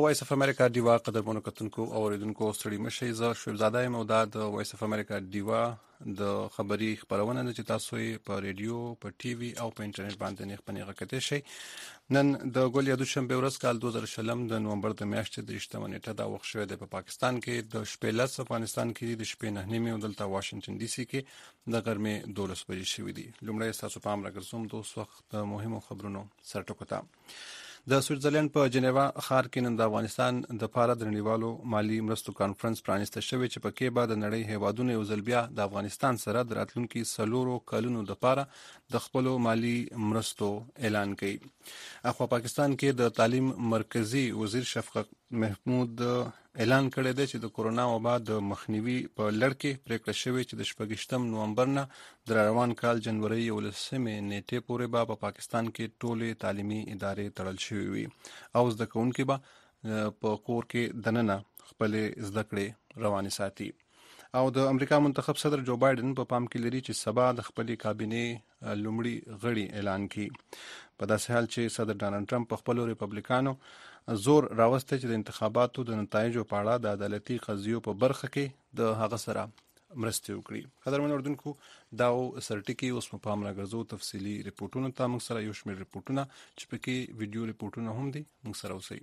وایس اف امریکا دیوا قدرمنو کتونکو او اوریدونکو ستړي مشي زه شعیب زاده یم او دا د وایس اف امریکا دیوا د خبري خبرونه ده چې تاسو یې په ریډیو په ټي وي او په انټرنیټ باندې نه خپنه غکته شي. نن د ګول یادو شنبه ورځ کال 2020 د نومبر د میاشتې د 8 نیټه دا وخت شوی دی په پاکستان کې د شپې لس افغانستان کې د شپې 9 او دلته واشنگټن ډي سي کې د غرمې 12 بجې شوی دی. لومړی تاسو پام راګرځوم د اوس وخت د مهمو خبرونو سرټکوتا. د سویټزرلند په جنیوا ښار کې نن د افغانستان د پاره د نړیوالو مالی مرستو کانفرنس پرانیسته شوی چې پکې به د نړۍ هیوادونو یو ځل بیا د افغانستان سره د راتلونکي سلورو کلونو د پاره د خپل مالی مرستو اعلان کړي. اخوا پاکستان کې د تعلیم مرکزی وزیر شفقت محمود اعلان کړی دی چې د کورونا وبا د مخنیوي په لړ کې پریکړه شوې چې د 28 نومبر نه د روان کال جنوري 11 نیټې پورې به په پاکستان کې ټولې تعلیمي ادارې تړل شوې وي او زده کوونکي به په کور کې دننه خپل زده کړې رواني ساتي. او د امریکا منتخب صدر جو بایدن په پام کې لري چې سبا د خپل کابینه لومړي غړي اعلان کړي. په داسې حال چې صدر ډانلډ ټرمپ په خپل ریپبلیکانو زور راوسته چې د انتخاباتو د نتایجو په اړه د عدالتي قضیو په برخه کې د هغه سره مرسته وکړي. قدرمن اردوونکو دا سرټکی اوس په پام راګرځو تفصيلي ریپورتونو ته موږ سره یو شمېر ریپورتونه چې پکې ویډیو ریپورتونه هم دي موږ سره اوسئ.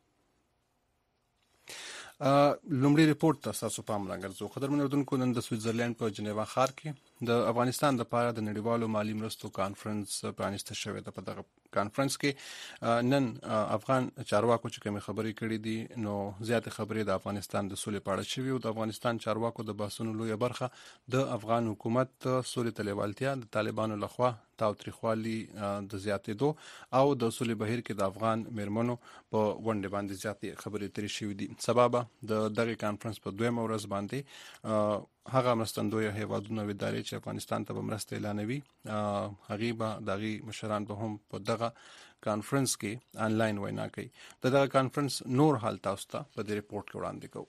لومړی ریپورت تاسو پام راګرځو. قدرمن اردوونکو نن د سویټزرلند په جنیوا ښار کې د افغانستان لپاره د نړیوالو مالی مرستو کانفرنس پرانیسته شوی دی. په دغه کانفرنس کې نن افغان چارواکو چې کوم خبرې کړې دي نو زیات خبرې د افغانستان د سولې په اړه شوي او د افغانستان چارواکو د بحثونو لویه برخه د افغان حکومت سولې تلیوالتیا د طالبانو لخوا تاوتریخوالي د زیاتېدو او د سولې بهیر کې د افغان میرمنو په ونډه باندې زیاتې خبرې ترې شوې دي. سبب د دغه کانفرنس په دویمه ورځ باندې هغه مرستندوی هیوادونو ادارې چې افغانستان ته مرسته اعلانوي هغه به دغه مشران به هم په دغه کانفرنس کې آنلاین وینا کوي. دغه کانفرنس نور حال تاسو ته په دې ریپورت کې وړاندې کوو.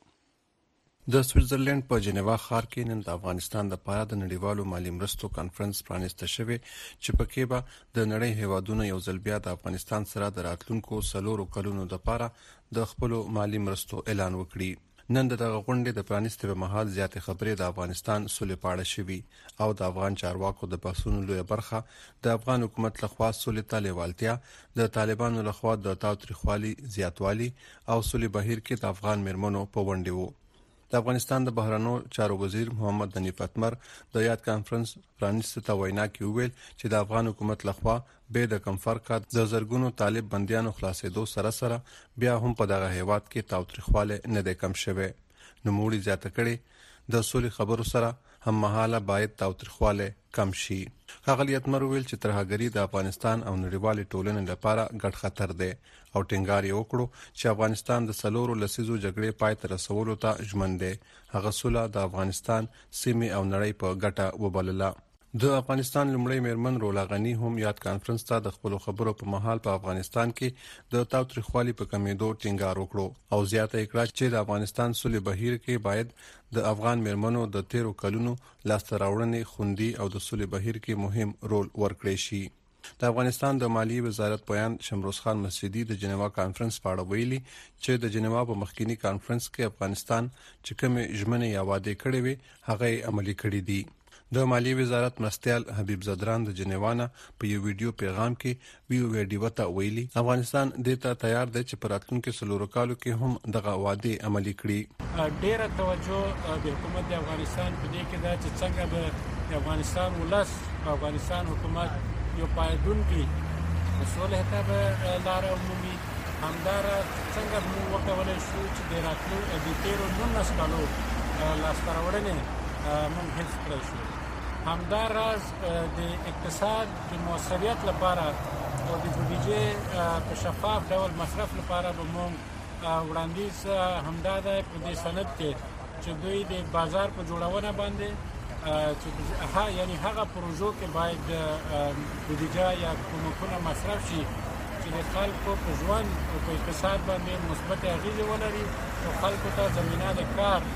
د سویټزرلند په جنیوا ښار کې نن د افغانستان لپاره د نړیوالو مالی مرستو کانفرنس پرانیسته شوی چې پکې به د نړۍ هیوادونو یو ځل بیا د افغانستان سره د راتلونکو سلورو کلونو لپاره د خپل مالی مرستو اعلان وکړي. نن دغه غونډې د پرانیستو په مهال زیاتې خبرې د افغانستان سولې په اړه شوي او د افغان چارواکو د بحثونو لویه برخه د افغان حکومت لخوا سولې ته لیوالتیا د طالبانو لخوا د تاوتریخوالي زیاتوالی او سولې بهیر کې د افغان میرمنو په ونډه وو. د افغانستان د بهرنیو چارو وزیر محمد حنیف اتمر د یاد کانفرنس پرانیسته ته وینا کې ویل چې د افغان حکومت لخوا به د کم فرقه د زرګونو طالب بنديانو خلاصېدو سره سره بیا هم په دغه هیواد کې تاوتریخواله نه د کم شوه. نو موړي زیاته کړي د سولې خبرو سره هم مهاله باید تاوتریخواله کم شي. ښاغلي اتمر ویل چې ترهګری د افغانستان او نړیوالې ټولنې لپاره ګډ خطر دی او ټینګار یې وکړو چې افغانستان د سلورو لسیزو جګړې پای ته رسولو ته ژمن دی. هغه سوله د افغانستان سیمې او نړۍ په ګټه وبلله. د افغانستان لومړی میرمن رولا غنی هم یاد کانفرنس ته د خپل خبرو په مهال په افغانستان کې د تاوتریخوالي په کمیدو ټینګار وکړو او زیاته کړه چې د افغانستان سولې بهیر کې باید د افغان میرمنو د 13 کلونو لاسته راوړنې خوندي او د سولې بهیر کې مهم رول ورکړي شي. د افغانستان د مالی وزارت بیان شمروز خان مسجدي د جنیوا کانفرنس په اړه ویلي چې د جنیوا په مخکینی کانفرنس کې افغانستان چې کوم ژمنې یا وعده کړې وي هغه عملي کړې دي. د مالی وزارت مرستیال حبیب زدران د جنیوانا په یو ویډیو پیغام کې ویډیو ته ویلي افغانستان د ته تیار دی چې پراتونکو سلورو کالو کې هم دغه وعده عملي کړي. ډیره توجه د حکومت د افغانستان په دې کې دا چې څنګه به د افغانستان ولس او افغانستان حکومت یو پایدونکي مسؤل هته لار عمومي همدار څنګه موږ وکولای شو چې د راتلو د 13 کالو لاسته راوړنې موږ هیڅ کړی شو. همدار راز د اقتصاد د موثریت لپاره او د بودیجې په شفاف ډول مصرف لپاره به موږ وړاندیز همدا ده په دې سند کې چې دوی د بازار په جوړونه باندې چې یعنی هغه پروژو کې باید بودیجه یا کومکونه مصرف شي چې د خلکو په ژوند او په اقتصاد باندې مثبت اغیزه ولري او خلکو ته زمینه د کار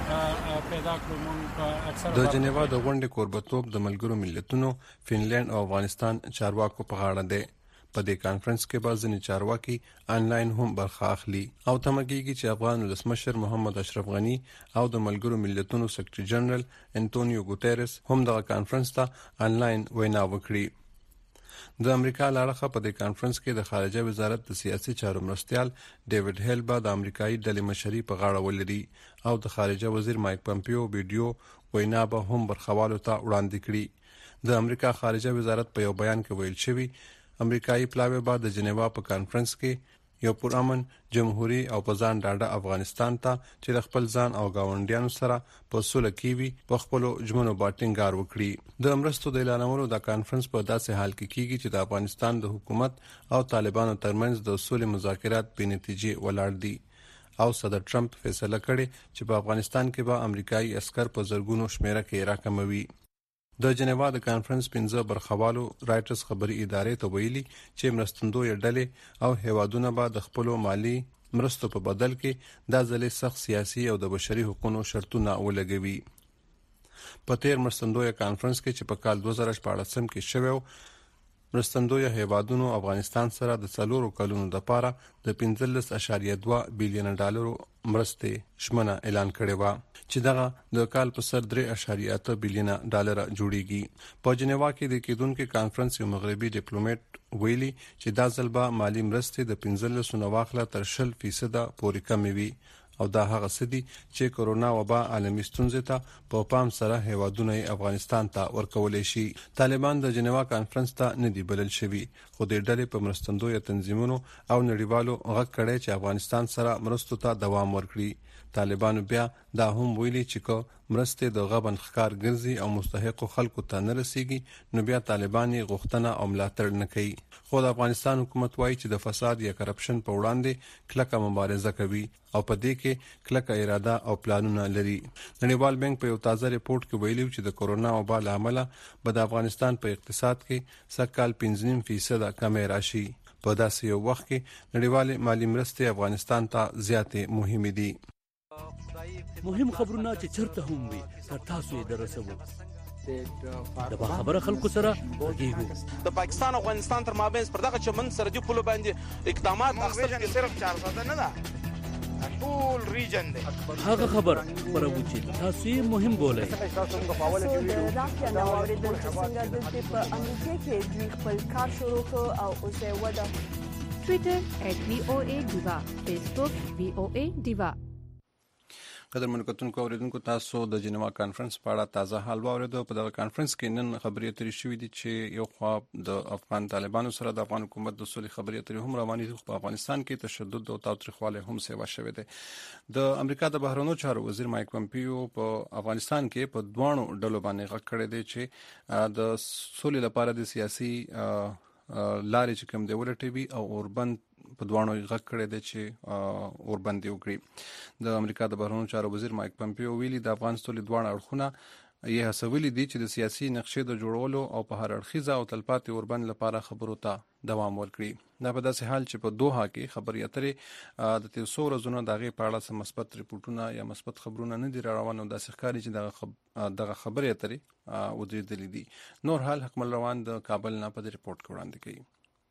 پیدا کړو. د جنیوا د غونډې کوربتوب د ملګرو ملتونو فنلند او افغانستان چارواکو په غاړه دی. په دې کانفرنس کې به ځینې چارواکي آنلاین هم برخه اخلي او تمه کېږي چې افغان ولسمشر محمد اشرف غني او د ملګرو ملتونو سکرټري جنرال انټونیو ګوتيرس هم د کانفرنس ته آنلاین وینا وکړي. د امریکا لارښه په دې کانفرنس کې د خارجه وزارت د سیاسي چارو مرستیال ډیوډ هیل به د امریکایي ډلې مشري په غاړه ولري او د خارجه وزیر مایک پمپیو ویډیو وینا به هم برخوالو ته وړاندې کړي. د امریکا خارجه وزارت په یو بیان کې ویل شوی امریکایي پلاوی به د جنیوا په کانفرنس کې یو پرامن جمهوریت او په ځان ډاډه افغانستان ته چې د خپل ځان او گاونډیانو سره په سوله کې وي په خپل ژمنو باټینګار وکړي. د امرستو د اعلانولو د کانفرنس په داسې حال کې کیږي چې د افغانستان د حکومت او طالبانو ترمنځ د سولې مذاکرات بې نتیجې ولاړ دي او صدر ټرمپ فیصله کړې چې په افغانستان کې به امریکایي عسكر په زرګونو شمیره کې راکموي. د جنیوا د کانفرنس 15 برخوالو رایټرز خبري ادارې ته ویلي چې مرستندوی ډلې او هیوادونه به د خپل مالی مرستو په بدل کې د ځلې سخت سیاسي او د بشري حقوقو شرطونه ولګوي. په تیر مرستندوی کانفرنس کې چې په کال 2014 کې شوی مرستندوی هیوادونو افغانستان سره د 4 کلونو لپاره د 15.2 بلین ډالر مرستې شمنه اعلان کړې و چې دغه د کال په سر 3.8 بلین ډالر جوړیږي. په جنیوا کې د کېدونکو کانفرنس یو مغربي ډیپلوماټ ویلي چې دا ځل به مالی مرستې د 15 نواخله تر 0% پورې کمې وي او دا هغه سدي چې کورونا وبا عالمي ستونزې ته په پام سره هیوادونه افغانستان ته ورکولې شي. طالبان د جنیوا کانفرنس ته نه دی بلل شوی خو د ډلې په مرستندوی تنظیمونو او نړیوالو غږ کړي چې افغانستان سره مرستو ته دوام ورکړي. طالبانو بیا دا هم ویلي چې کو مرستې د غبن ښکار ګرځي او مستحق خلکو ته نه رسیږي نو بیا طالبان غوښتنه او ملاتړ نه کوي. خو د افغانستان حکومت وایي چې د فساد یا کرپشن په وړاندې کلکه مبارزه کوي او په دې کې کلکه اراده او پلانونه لري. نړیوال بانک په یو تازه ریپورت کې ویلي چې د کورونا وبا له امله به د افغانستان په اقتصاد کې سکهال 5.5% کمی راشي. په داسې یو وخت کې نړیوال مالی مرستې افغانستان ته زیاتې مهمه دي. مهم خبرونه چې چرته هم وي تر تاسو یې درسوو. د خبره خلکو سره غږیږو. د پاکستان او افغانستان تر مابین پر دغه چمن سرحدي پولو باندې اقدامات اخیستل کې صرف 4 نه ده ټول ریجن دی. هغه خبر خبرو چې تاسو یې مهم بولئ. د راکیا نو اوریدل چې څنګه د په امریکا کې دوی خپل کار شروع کړ او اوس یې ودا ټوئیټر @voa_diva فیسبوک VOA diva. قدر منکتونکو اوریدونکو تاسو د جنیوا کانفرنس په اړه تازه حال واوریدو. په دغه کانفرنس کې نن خبرې اترې شوې دي چې یو خوا د افغان طالبانو سره د افغان حکومت د سولې خبرې اترې هم روانې دي. په افغانستان کې تشدد او تاوتریخوالی هم سیوا شوی دی. د امریکا د بهرنیو چارو وزیر مایک پمپیو په افغانستان کې په دوانو ډلو باندې غږ کړی دی چې د سولې لپاره د سیاسي لارې چې کوم دی ولټوي او اوربند په دوانو غږ کړی دی چې اوربند وکړي. د امریکا د بهرنیو چارو وزیر مایک پمپیو ویلي د افغان سولې دوانه اړخونه یې هڅولي دي چې د سیاسي نقشې د جوړولو او په هر اړخیزه او تلپاتې اوربند لپاره خبرو ته دوام ورکړي. دا په داسې حال چې په دوحه کې خبرې اترې د 300 ورځې د هغې په اړه څه مثبت ریپورټونه یا مثبت خبرونه نه دي روان او داسې ښکاري چې دغه خبرې اترې ودرېدلې دي. نور حال حکمل روان د کابل نه په دې ریپورټ کې وړاندې کوي.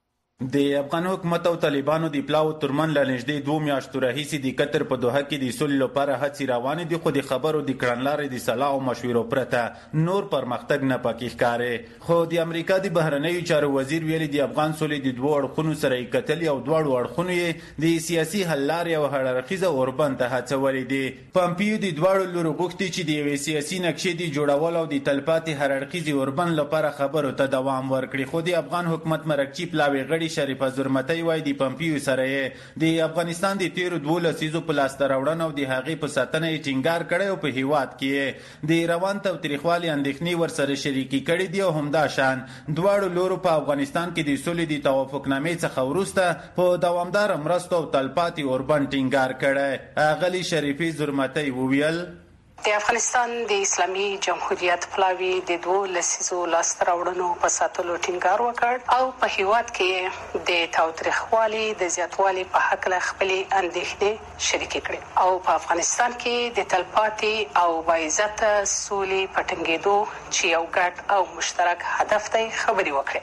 د افغان حکومت او طالبانو د پلاو ترمن لنږدې 2 میاشتو راهیسې د قطر په دوحه کې د سولې لپاره هڅې روانې دي خو د خبرو د کړنلارې د صلاح او مشورو پرته نور پرمختګ نه پکې ښکاري. خو د امریکا د بهرنیو چارو وزیر ویلي د افغان سولې د دوه اړخونو سره یې کتلي او دواړو اړخونو یې د سیاسي حل لارې او هر اړخیزه اوربند ته هڅولې دي. پمپیو د دواړو لورو غوښتي چې د یوې سیاسي نقشې د جوړولو او د تلپاتې هر اړخیزې اوربند لپاره خبرو ته دوام ورکړي. خو د افغان حکومت مرکچی پلاوی غړي شریف زرمتي وای د پمپیو سره د افغانستان د تیر 12 لسیزو په لاس راوړنه او د هغې په ساتنه یې ټینګار کړی او په هیواد کې د روان تاوتریخوالي اندېښنې ورسره شریکي کړي دي او همدا شان دواړو لورو په افغانستان کې د سولې د توافقنامې څخه وروسته په دوامدار مرستو او تلپاتې اوربند ټینګار کړی. اغلی شریفي زرمتي وویل د افغانستان د اسلامي جمهوریت پلاوی د 2 لسیزو لاسته راوړنو په ساتلو ټینګار وکړ او په هیواد کې د تاوتریخوالي د زیاتوالي په حق له خپلې اندېښنې شریکې کړې او په افغانستان کې د تلپاتې او باعزته سولې په ټینګېدو چې یو ګډ او مشترک هدف دی خبرې وکړې.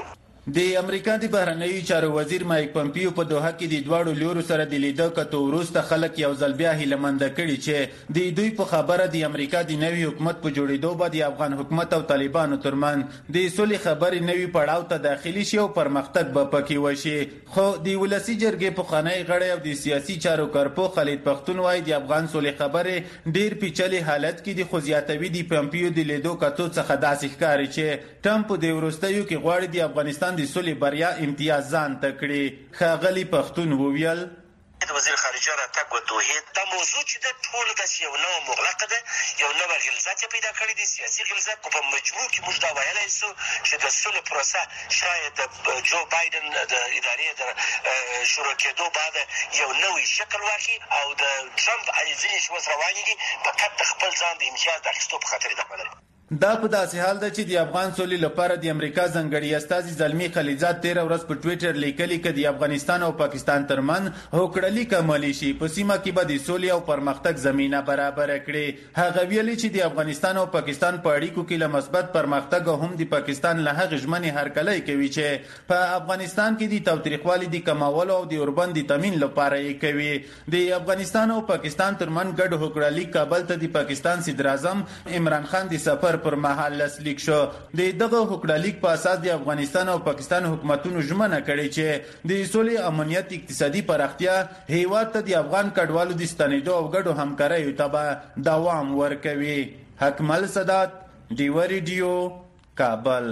د امریکا د بهرنیو چارو وزیر مایک پمپیو په دوحه کې د دواړو لیورو سره د لیدو کتو وروسته خلک یو ځل بیا هیلهمند کړي چې د دوی په خبره د امریکا د نوي حکومت په جوړېدو به د افغان حکومت او طالبانو ترمن د سولې خبرې نوي پړاو ته داخلي شي او پرمختګ به پکې وشي. خو د ولسی جرګې پخوانی غړی او د سیاسي چارو کارپو خالد پختون وایي د افغان سولې خبرې ډیر پیچلي حالت کې د خوځیاتوي د پمپیو د لیدو کتو څخه داسې ښکاري چې ټرمپ د وروستیو کې غواړي د افغانستان د سولې بریا امتیاز ځان ته کړي. ښاغلي پختون وویل د وزیر خارجه راتګ و دوحې دا موضوع چې د ټولو داسې یو نوه مغلقه ده، یو نوه غلظت یې پیدا کړی دی، سیاسي غلظت. خو په مجموع کې موږ دا ویلی سو چې د سولې پروسه شاید د جو بایدن د ادارې د شروع کېدو بعد یو نوی شکل واخلي او د ټرمپ ځینې چې اوس روانې دي فقط د خپل ځان د امتیاز د اخیستو په خاطر دغه لري. دا په داسې حال ده چې د افغان سولې لپاره د امریکا ځانګړي استازي زلمي خلیزات 13 ورځ په ټویټر لیکلي چې د افغانستان او پاکستان ترمن هوکړلیک عملي شي په سیمه کې به د سولې او پرمختګ زمينه برابر کړي. هغه ویلي چې د افغانستان او پاکستان په اړیکو کې له مثبت پرمختګ او هم د پاکستان له هغه ژمنې هرکلی کوي چې په افغانستان کې د تاوتریخوالي د کمولو او د اوربند د تامین لپاره یې کوي. د افغانستان او پاکستان ترمن ګډ هوکړلیک کابل ته د پاکستان صدر اعظم عمران خان د سفر پر مهال لاسلیک شو. د دغه هوکړلیک په اساس د افغانستان او پاکستان حکومتونو ژمنه کړې چې د سولې، امنیت، اقتصادي پراختیا هیواد ته د افغان کډوالو د ستنېدو او ګډو همکاریو ته به دوام ورکوي. حکمل سادات، ډیوه ریډیو، کابل.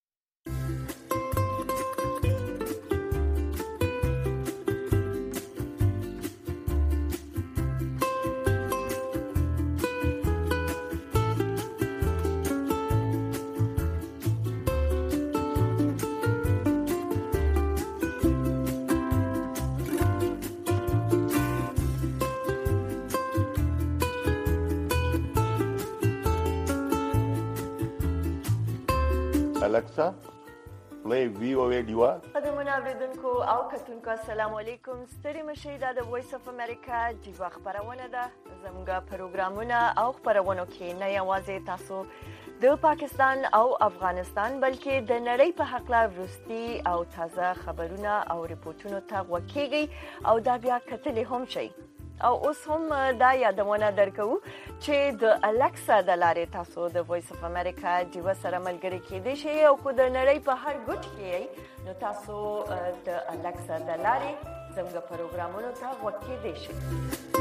Alexa, play VOA Diva. قدرمن اوریدونکو او کتونکو السلام علیکم. ستړي مشئ دا د وایس اف امریکا دیوا خبرونه ده. زموږ پروګرامونه او خبرونه کې نه یوازې تاسو د پاکستان او افغانستان بلکې د نړۍ په حق لا وروستي او تازه خبرونه او ریپورتونو ته وکیږي او دا بیا کتلې هم شي. او اوس هم دا یادونه درکو چې د الکسا د لارې تاسو د وایس اف امریکا دیوا سره ملګری کېدئ شئ او کو د نړۍ په هر ګوټ کې نو تاسو د الکسا د لارې زموږ پروګرامونو ته وکیدئ شئ.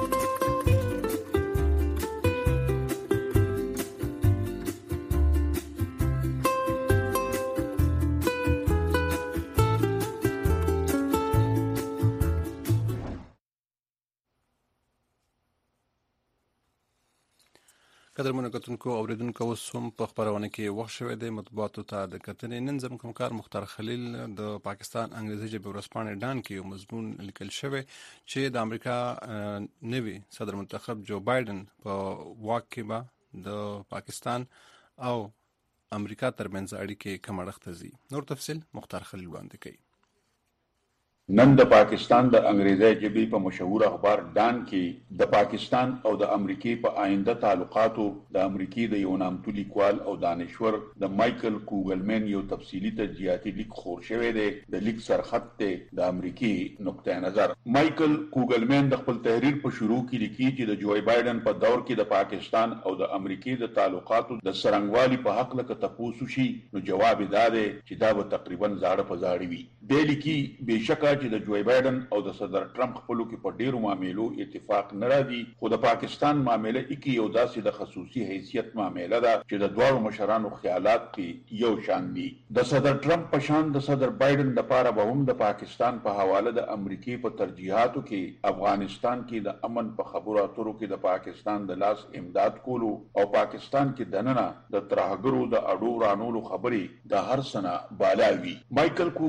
قدرمن کتونکو اوریدونکو اوس هم په خبرونه کې وخت شوی دی مطبوعاتو ته د کتنې. نن زموږ همکار مختار خلیل د پاکستان انګریزي ژبې ورځپاڼې ډان کې یو مضمون لیکل شوی چې د امریکا نوي صدر منتخب جو بایدن په واک کې به د پاکستان او امریکا ترمنځ اړیکې کم اړخته ځي. نور تفصیل مختار خلیل وړاندې کوي. نن د پاکستان د انګریزي ژبې په مشهور اخبار ډان کې د پاکستان او د امریکای په آینده تعلقاتو د امریکای د یو نامتو لیکوال او دانشور د مایکل کوګلمن یو تفصیلی تجزیاتی لیک خور شوی دی. د لیک سرخط ته د امریکای نقطه نظر. مایکل کوګلمن د خپل تحریر په شروع کې لیکي چې د جو بایدن په دور کې د پاکستان او د امریکای د تعلقاتو د سرنګوالي په حق لکه تاسو شي نو جواب دا دی چې دا به تقریبا زاړه په زاړه وي. د لیکي بشکا چې د جو بایدن او د صدر ټرمپ خپلو کې په ډیرو معاملو اتفاق نه راځي، خو د پاکستان معامله کې یو داسې د خصوصي حیثیت معامله ده چې د دوه مشرانو خیالات کې یو شان دي. د صدر ټرمپ په شان د صدر بایدن لپاره به هم د پاکستان په حواله د امریکای په ترجیحاتو کې افغانستان کې د امن په خبرو اترو کې د پاکستان د لاس امداد کولو او پاکستان کې دننه د ترهګرو د اډو رانولو خبرې د هر سنه بالا وي. مایکل کوګلمن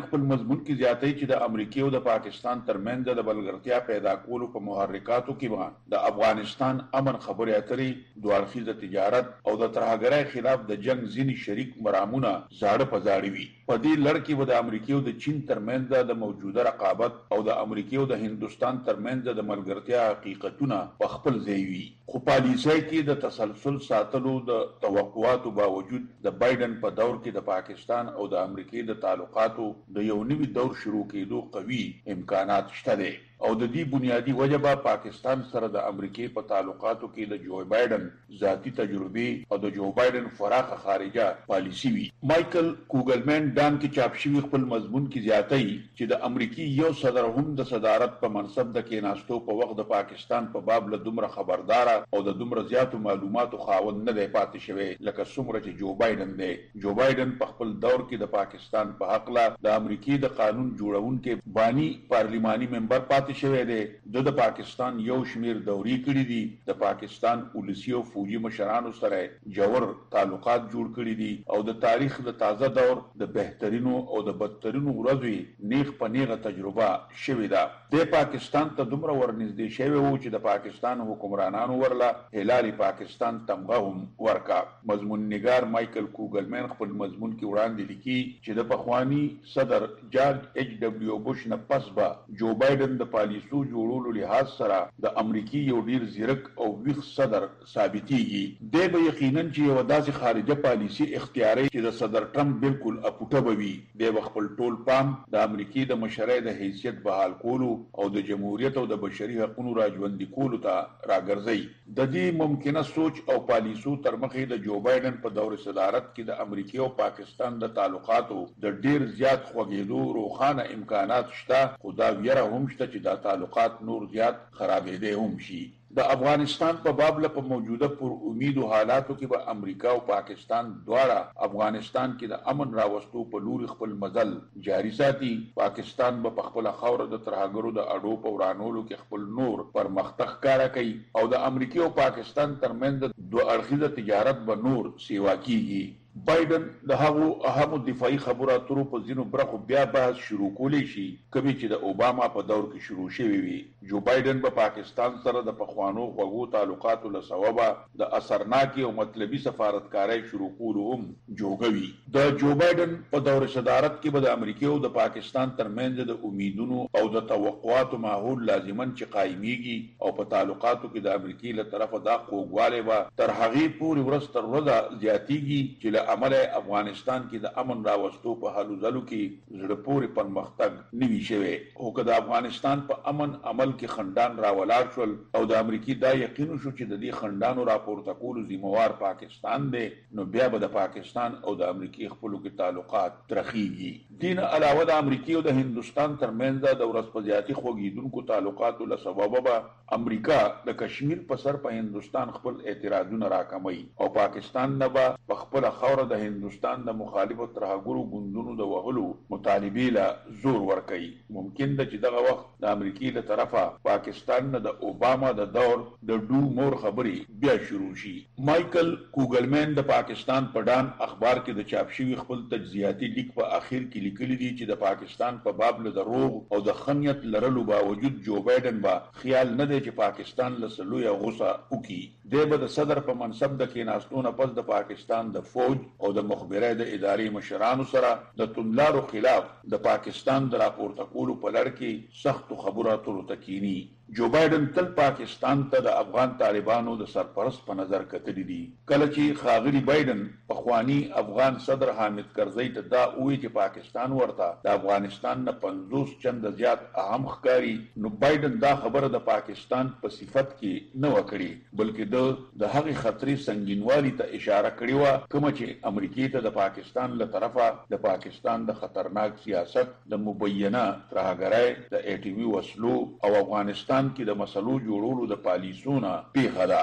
خپل مضمون کې زیاتوي چې د امریکا او د پاکستان ترمنځ د بلګرتیا پیدا کولو په محرکاتو کې د افغانستان امن خبرې اترې دوه اړخیزه تجارت او د ترهګرۍ خلاف د جنگ ځینې شریک مرامونه زاړه په زاړه وي. په دې لړ کې به د امریکا او د چین ترمنځ د موجوده رقابت او د امریکا او د هندستان ترمنځ د ملګرتیا حقیقتونه په خپل ځای وي. خو پالیسۍ کې د تسلسل ساتلو د توقعاتو باوجود د بایدن په دور کې د پاکستان او د امریکا د تعلقاتو د یو نوي دور شروع کېدو قوي امکانات شته دي او د دې بنیادی وجه به پاکستان سره د امریکا په تعلقاتو کې د جو بایدن ذاتی تجربه او د جو بایدن فراخه خارجه پالیسی وي. مایکل کوګلمن ډان کې چاپ شوی خپل مضمون کې زیاتوي چې د امریکای یو صدر هم د صدارت په منصب د کېناستو په وخت د پاکستان په باب له دومره خبردار او د دومره زیاتو معلوماتو خاوند نه دی پاتې شوی لکه څومره چې جو بایدن دی. جو بایدن په خپل دور کې د پاکستان په حق لا د امریکای د قانون جوړونکو بانی پارلیماني ممبر پاتې شوی دی. د پاکستان یو شمیر دوري کړی دي. د پاکستان پولیسي او فوجي مشرانو سره جوړ تعلقات جوړ کړی دي او د تاریخ د تازه دور د بهترینو او د بدترینو ورځې نیغ په نیغه تجربه شوې ده. د پاکستان ته دومره ورنږدې شوی وو چې د پاکستان حکمرانانو ورله هلال پاکستان تمغه هم ورکا. مضمون نگار مایکل کوګلمن خپل مضمون کې وړاندې لیکي چې د پخوانی صدر جارج ایچ ډبلیو بوش نه پس به جو بایدن د پالیسو جوړولو لحاظ سره د امریکای یو ډیر زیرک او ویښ صدر ثابتېږي. دی به یقینا چې یو داسې خارجه پالیسي اختیاري چې د صدر ټرمپ بالکل اپوټه بوي. دی به خپل ټول پام د امریکای د مشرۍ د حیثیت بحال کولو او د جمهوریت او د بشري حقوقو راژوندي کولو ته راګرځي. د دې ممکنه سوچ او پالیسو تر مخې د جو بایدن په دور صدارت کې د امریکای او پاکستان د تعلقاتو د ډیر زیات خوږېدو روښانه امکانات شته. خو دا ویره هم شته چې دا تعلقات نور زیات خرابېدې هم شي. د افغانستان په باب له په موجوده پر امیدو حالاتو کې به امریکا او پاکستان دواړه افغانستان کې د امن راوستو په لور خپل مزل جاری ساتي. پاکستان به په خپل خاور د ترهګرو د اډو په ورانولو کې خپل نور پرمختګ کار کوي او د امریکا او پاکستان ترمنځ دوه اړخیزه تجارت به نور سیوا کیږي. بایدن د هغو اهمو دفاعي خبرو اترو په ځینو برخو بیا بحث شروع کولی شي کومې چې د اوباما په دور کې شروع شوی وي. جو بایدن به پاکستان سره د پخوانو خوږو تعلقاتو له سببه د اثرناکې او مطلبي سفارتکارۍ شروع کولو هم جوګوي. د جو بایدن په دور صدارت کې به د امریکا او د پاکستان ترمنځ د امیدونو او د توقعاتو ماحول لازمن چې قایمیږي او په تعلقاتو کې د امریکا له طرفه دا خوږوالی به تر هغې پورې ورځ تر ورځه زیاتیږي چې عمل افغانستان کې د امن راوستو په حلو ځلو کې زړه پورې پرمختګ نوي شوی. خو که د افغانستان په امن عمل کې خندان راولاړ شول او د امریکای دا یقین شو چې د دې خندانو راپورته کولو ذمہوار پاکستان دی نو بیا به د پاکستان او د امریکای خپلو کې تعلقات ترخیږي. دین علاوه د امریکای او د هندستان ترمنځ د ورځ په زیاتي خوږیدونکو تعلقاتو له سببه به امریکا د کشمیر په سر په هندستان خپل اعتراضونه راکموي او پاکستان نه به په خپل د هندستان د مخالفو ترهګرو ګوندونو د وهلو مطالبې له زور ورکوي. ممکن ده چې دغه وخت د امریکای له طرفه پاکستان نه د اوباما د دور د ډو مور خبرې بیا شروع شي. مایکل کوګلمن د پاکستان په ډان اخبار کې د چاپ شوي خپل تجزیاتي لیک په اخر کې لیکلي دي چې د پاکستان په باب له دروغ او د خنیت لرلو باوجود جو بایدن به خیال نه دی چې پاکستان له سلویه غوسه وکړي. دی به د صدر په منصب د کېناستو نه پس د پاکستان د فوج او د مخبرۍ د ادارې مشرانو سره د توندلارو خلاف د پاکستان د راپورته کولو په لړ کې سختو خبرو اترو ته کینی. جو بایدن تل پاکستان ته د افغان طالبانو د سرپرست په نظر کتلی دي. کله چې خاغلی بایدن پخوانی افغان صدر حامد کرزی ته دا وایي چې پاکستان ورته د افغانستان نه 50 چند زیات اهم ښکاري نو بایدن دا خبره د پاکستان په صفت کې نه وکړي بلکې د هغې خطرې سنگینوالي ته اشاره کړې وه کومه چې امریکای ته د پاکستان له طرفه د پاکستان د خطرناک سیاست د مبینه ترهګرۍ د ایټمي وسلو او افغانستان کې د مسلو جوړولو د پالیسونه پیښه ده.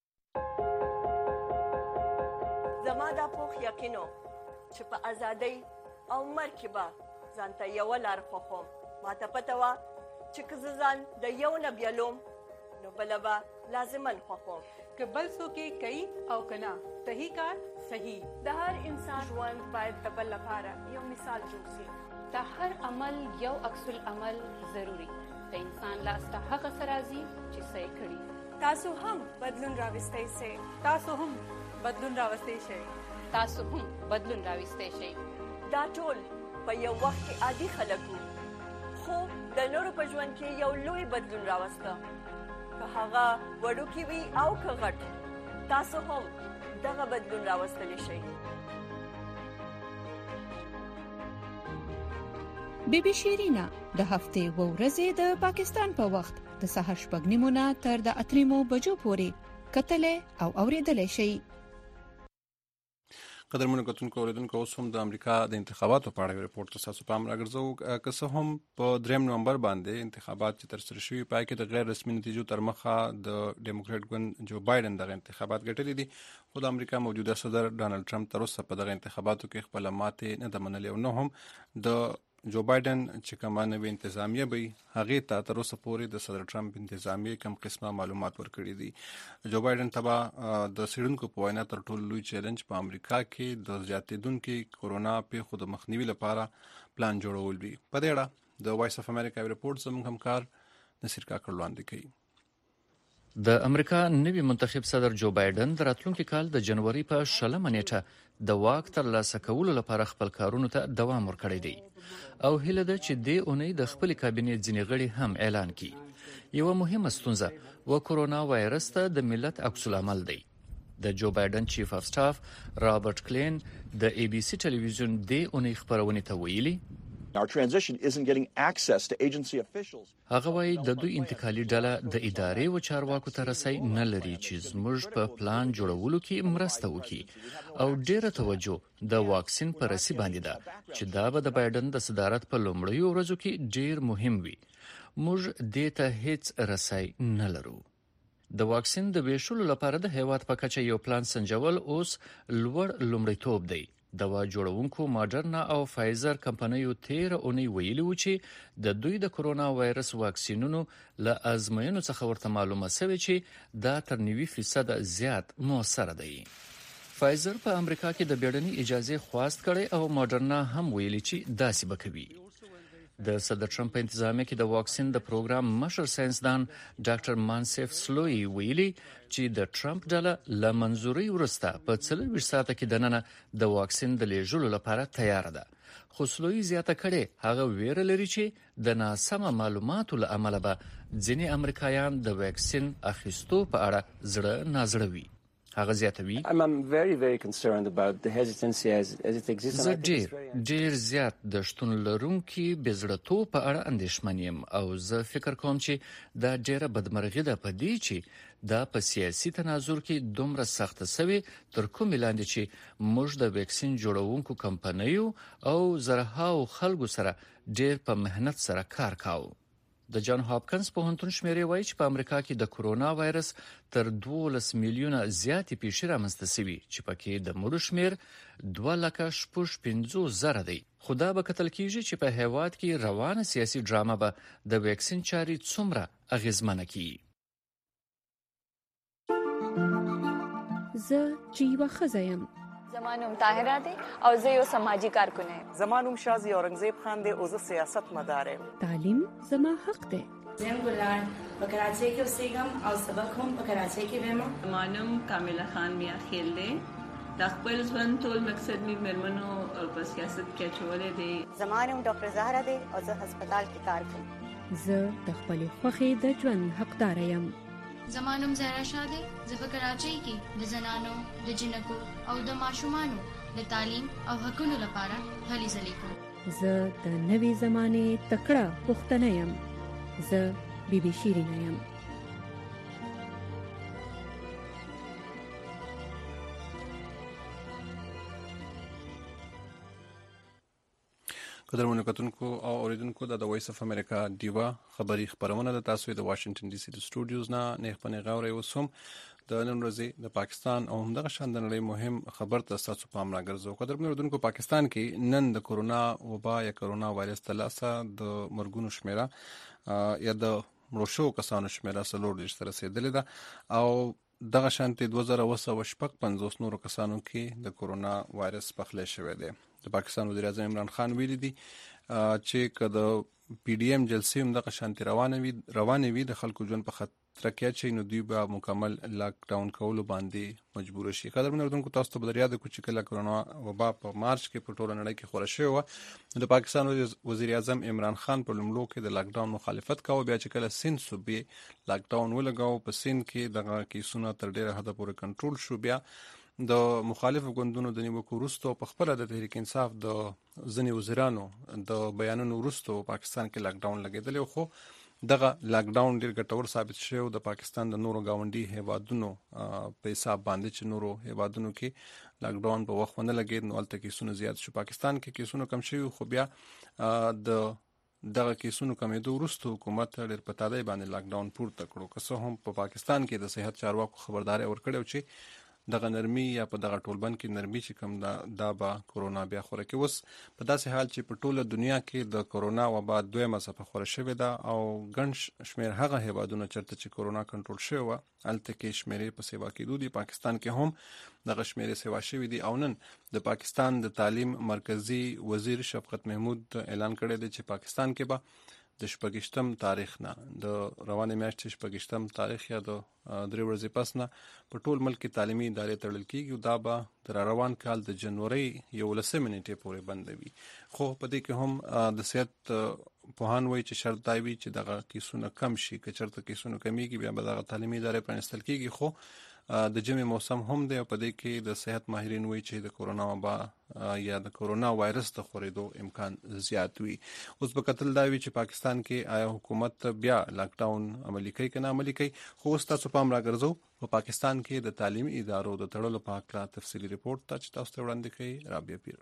زما دا پوخ یقینو چې په ازادۍ او مرګ کې به ځان ته یوه لار خوښوم. ما ته پته وه چې که زه ځان د یو نه بیلوم نو بله به لازمن خوښوم. که بل څوک یې کوي او که نه صحیح کار صحیح. د هر انسان ژوند باید د بل لپاره یو مثال جوړ شي. د هر عمل یو عکس العمل ضروری د انسان لاس ته هغه سرازي چې صحیح کړي. تاسو هم بدلون راوستئ شئ. تاسو هم بدلون راوستئ شئ. تاسو هم بدلون راوستئ شئ. دا ټول په یو وخت کې عادي خلک وو، خو د نورو په ژوند کې یو لوی بدلون راوسته. که هغه وړوکی وي او که غټ، تاسو هم دغه بدلون راوستلی شئ. بی بی شیرینا د هفتې و ورځې د پاکستان په وخت د سهار 8:30 نه تر د 3 بجو پورې کتلې او اوریدلې شي. قدرمنو کتونکو اوریدونکو اوس هم د امریکا د انتخاباتو په اړه ریپورت تاسو پام راګرځو. که څه هم په 3 نومبر باندې انتخابات چې ترسره شوي پای کې د غیر رسمي نتیجو تر مخه د ډیموکراټ ګوند جو بایدن دغه انتخابات ګټلې دي، خو د امریکا موجوده صدر ډانلډ ټرمپ تر اوسه په دغه انتخاباتو کې خپل ماتې نه ده منلې او نه هم د جو بایدن چې کومه نوې انتظامیه به هغه ته تر اوسه پورې د صدر ټرمپ انتظامیه کم قسمه معلومات ورکړي دي. جو بایدن تبا د سیډونکو په وینا تر ټولو لوی چیلنج په امریکا کې د زیاتېدونکو کورونا پیښو د مخنیوي لپاره پلان جوړول وي. په دې اړه د وایس اف امریکا ریپورت زموږ همکار نصیر کاکړ وړاندې کوي. د امریکا نوی منتخب صدر جو بایدن د راتلونکي کال د جنوري په 16 نیټه د واک ترلاسه کولو لپاره خپل کارونو ته دوام ورکړی دی او هیله ده چې د اونۍ د خپل کابینې ځینې غړي هم اعلان کړي. یو مهمه ستونزه و کورونا وایرس ته د ملت عکس العمل دی. د جو بایدن چیف اف سټاف رابرټ کلین د ای بي سي ټلویزیون د اونۍ خبرونه ته ویلي Our transition isn't getting access to agency officials. هغه وايي د دوی انتقالي ډله د ادارې او چارواکو ته رسي نه لري چې زموږ په پلان جوړولو کې مرسته وکړي او ډیره توجه د واکسین پر رسي باندې ده چې دا به د بایدن د صدارت په لومړیو ورځو کې ډیر مهم وي. موږ دې ته هیڅ رسي نه لرو. د واکسین د ویشلو لپاره د هیواد په کچه یو پلان سنجول اوس لوړ لومړیتوب دی. دوا جوړونکو ماډرنا او فایزر کمپنیو تیر اونۍ ویلي و چې د دوی د کورونا وایرس واکسینونو له ازموینو څخه ورته معلومه شوې چې دا تر 90% زیات موثر دی. فایزر په امریکا کې د بیړنۍ اجازه خواست کړي او ماډرنا هم ویلي چې داسې بکوي. د صدر ټرمپ انتظامیه کې د واکسین د پروګرام مشر ساينسدان ډاکټر مانسف سلوی ویلي چې د ټرمپ ډله له منځوري وروسته په 24 ساعته کې دننه د واکسین د لیږلو لپاره تیار ده. خو سلوی زیاته کړي هغه ویره لري چې د ناسمه معلوماتو له امله به ځینې امریکایان د واکسین اخیستو په اړه زړه نازړه وي. هغه زیاتوي I'm very very concerned about the hesitancy as it exists. زه ډیر زیات د شتون لرونکي بزړتوب په اړه اندېښمن یم او زه فکر کوم چې دا ډیره بدمرغي ده په دې چې دا په سیاسي تناظر کې دومره سخت سوي تر کومه لاندې چې موږ د واکسین جوړونکو کمپنیو او زرهاو خلکو سره ډیر په مهنت سره کار کاوه. د جان هاپکنز پوهنتون شمیرې وایي چې په امریکا کې د کورونا وایرس تر 12 میلیونه زیاتې پیښې رامنځته شوي چې پکې د مړو شمیر 2,55,000 دی. خو دا به کتل کیږي چې په هیواد کې روانه سیاسي ډرامه به د واکسین چاري څومره اغیزمنه کړي. زه چې یوه ښځه یم. زما نوم طاهره دی او زه یو سماجی کارکن یم. زما نوم شازی اورنګزیب خان دی او زه سیاست مدار یم. تعلیم زما حق دی. زم ګلان په کراچۍ کې اوسېږم او سبق هم په کراچۍ کې وایم. زما نوم کامله خان میا خیل دی. د خپل ژوند ټول مقصد می مرمنو په سیاست کې چولې دی. زما نوم ډاکټر زهرا دی او زه هسپتال کې کار کوم. زه د خپل خوښې د ژوند حقدار یم. زما نوم زهرا شاه دی. زه په کراچۍ کې د زنانو د جنکو او د ماشومانو د تعلیم او حقوقو لپاره هلې ځلې کوم. زه د نوې زمانې تکړه پښتنه یم. زه بی بی شیرینه یم. قدرمنو کتونکو او اوریدونکو د وایس اف امریکا دیوا خبری خبرونه د تاسو د واشنگټن ډي سي د سټوډیوز نه نه خپل غوړې وسوم د نن ورځې د پاکستان او همدغه شاندنړۍ مهم خبر تاسو پام راګرځو. قدرمنو اوریدونکو پاکستان کې نن د کورونا وبا یا کورونا وایرس تلاسه د مرګونو شمیره یا د مړو کسانو شمیره 40 تر رسیدلې ده او دغه شانتي 2055 نورو کسانو کې د کورونا وایرس پخلی شوی دی. د پاکستان وزیر اعظم عمران خان ویلي دي چې کله پی ډی ایم جلسې هم د شانتي روانې وي د خلکو ژوند په خطر کې چې نو دوی به مکمل لاک ډاون کولو باندې مجبور شي. قدرمن اردوونکو تاسو ته بدریا د کوچ کله کرونا وبا په مارچ کې په ټوله نړۍ کې خوره شوې و. د پاکستان وزیر اعظم عمران خان په لومړو کې د لاک ډاون مخالفت کاوه، بیا چې کله سند صوبې لاک ډاون ولګاو په سند کې دغه کیسونه تر ډیره حد پورې کنټرول شو. بیا د مخالفو ګوندونو د نیوکو وروسته په خپل د تحریک انصاف د ځینې وزیرانو د بیانونو وروسته پاکستان کې لاک ډاون لګیدل، خو دغه لاک ډاون ډیر ګټور ثابت شو د پاکستان د نورو گاونډي هیوادونو په حساب باندې چې نورو هیوادونو کې لاک ډاون په وخت نه لګید نو الته کیسونه زیات شو. پاکستان کې کیسونه کم شوي، خو بیا د دغه کیسونو کمیدو وروسته حکومت ډیر په تادی باندې لاک ډاون پورته کړو. که څه هم په پاکستان کې د صحت چارواکو خبرداري ورکړو چې دغه نرمي یا په دغه ټولبند کې نرمي چې کوم دا به کورونا بیا خوره کې. اوس په داسې حال چې په ټوله دنیا کې د کورونا وبا دویمه څپه خوره شوې ده او ګڼ شمېر هغه هیوادونه چېرته چې کورونا کنټرول شوی وه هلته کې شمېرې په سیوا کېدو دي. پاکستان کې هم دغه شمېرې سیوا شوي دي او نن د پاکستان د تعلیم مرکزی وزیر شفقت محمود اعلان کړی دی چې پاکستان کې به د 28 تاریخ نه د روانې میاشتې 28 تاریخ یا د 3 ورځې پس نه په ټول ملک کې تعلیمي ادارې تړل کېږي او دا به تر روان کال د جنوري 11 نیټې پورې بند وي. خو په دې کې هم د صحت پوهان وایي چې شرط دا وي چې دغه کیسونه کم شي، که چېرته کیسونه کمیږي بیا به دغه تعلیمي ادارې پرانیستل کېږي. خو د ژمي موسم هم دی او په دې کې د صحت ماهرین وایي چې د کورونا وبا یا د کورونا وایرس د خورېدو امکان زیات وي. اوس به کتل دا وي چې پاکستان کې آیا حکومت بیا لاک ډاون عملي کوي که نه عملي کوي. خو اوس تاسو پام راګرځو په پاکستان کې د تعلیمي ادارو د تړلو په هکله تفصیلي رپورټ ته چې تاسو ته وړاندې کوي رابعه پیر.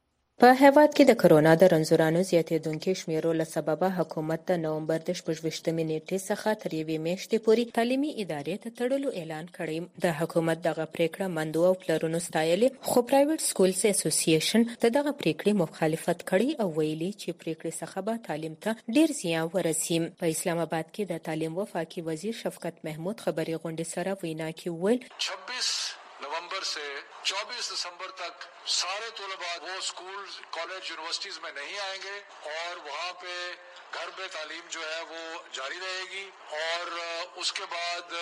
په هیواد کې د کرونا د رنځورانو زیاتېدونکي شمیرو له سببه حکومت د نومبر د 28 نیټې څخه تر 1 میاشتې پورې تعلیمي ادارې ته تړلو اعلان کړی. د حکومت دغه پریکړه مندو او پلرونو ستایلې، خو پرایویټ سکولز اسوسییشن دغه پریکړې مخالفت کړي او ویلي چې پریکړې څخه به تعلیم ته ډیر زیان ورسي. په اسلام آباد کې د تعلیم وفاقي وزیر شفقت محمود خبري غونډې سره وینا کې ویل 26 नवंबर से 24 दिसंबर तक सारे तलबा वो school college universities में नहीं आएंगे और वहाँ पे घर पे तालीम जो है वो जारी रहेगी और उसके बाद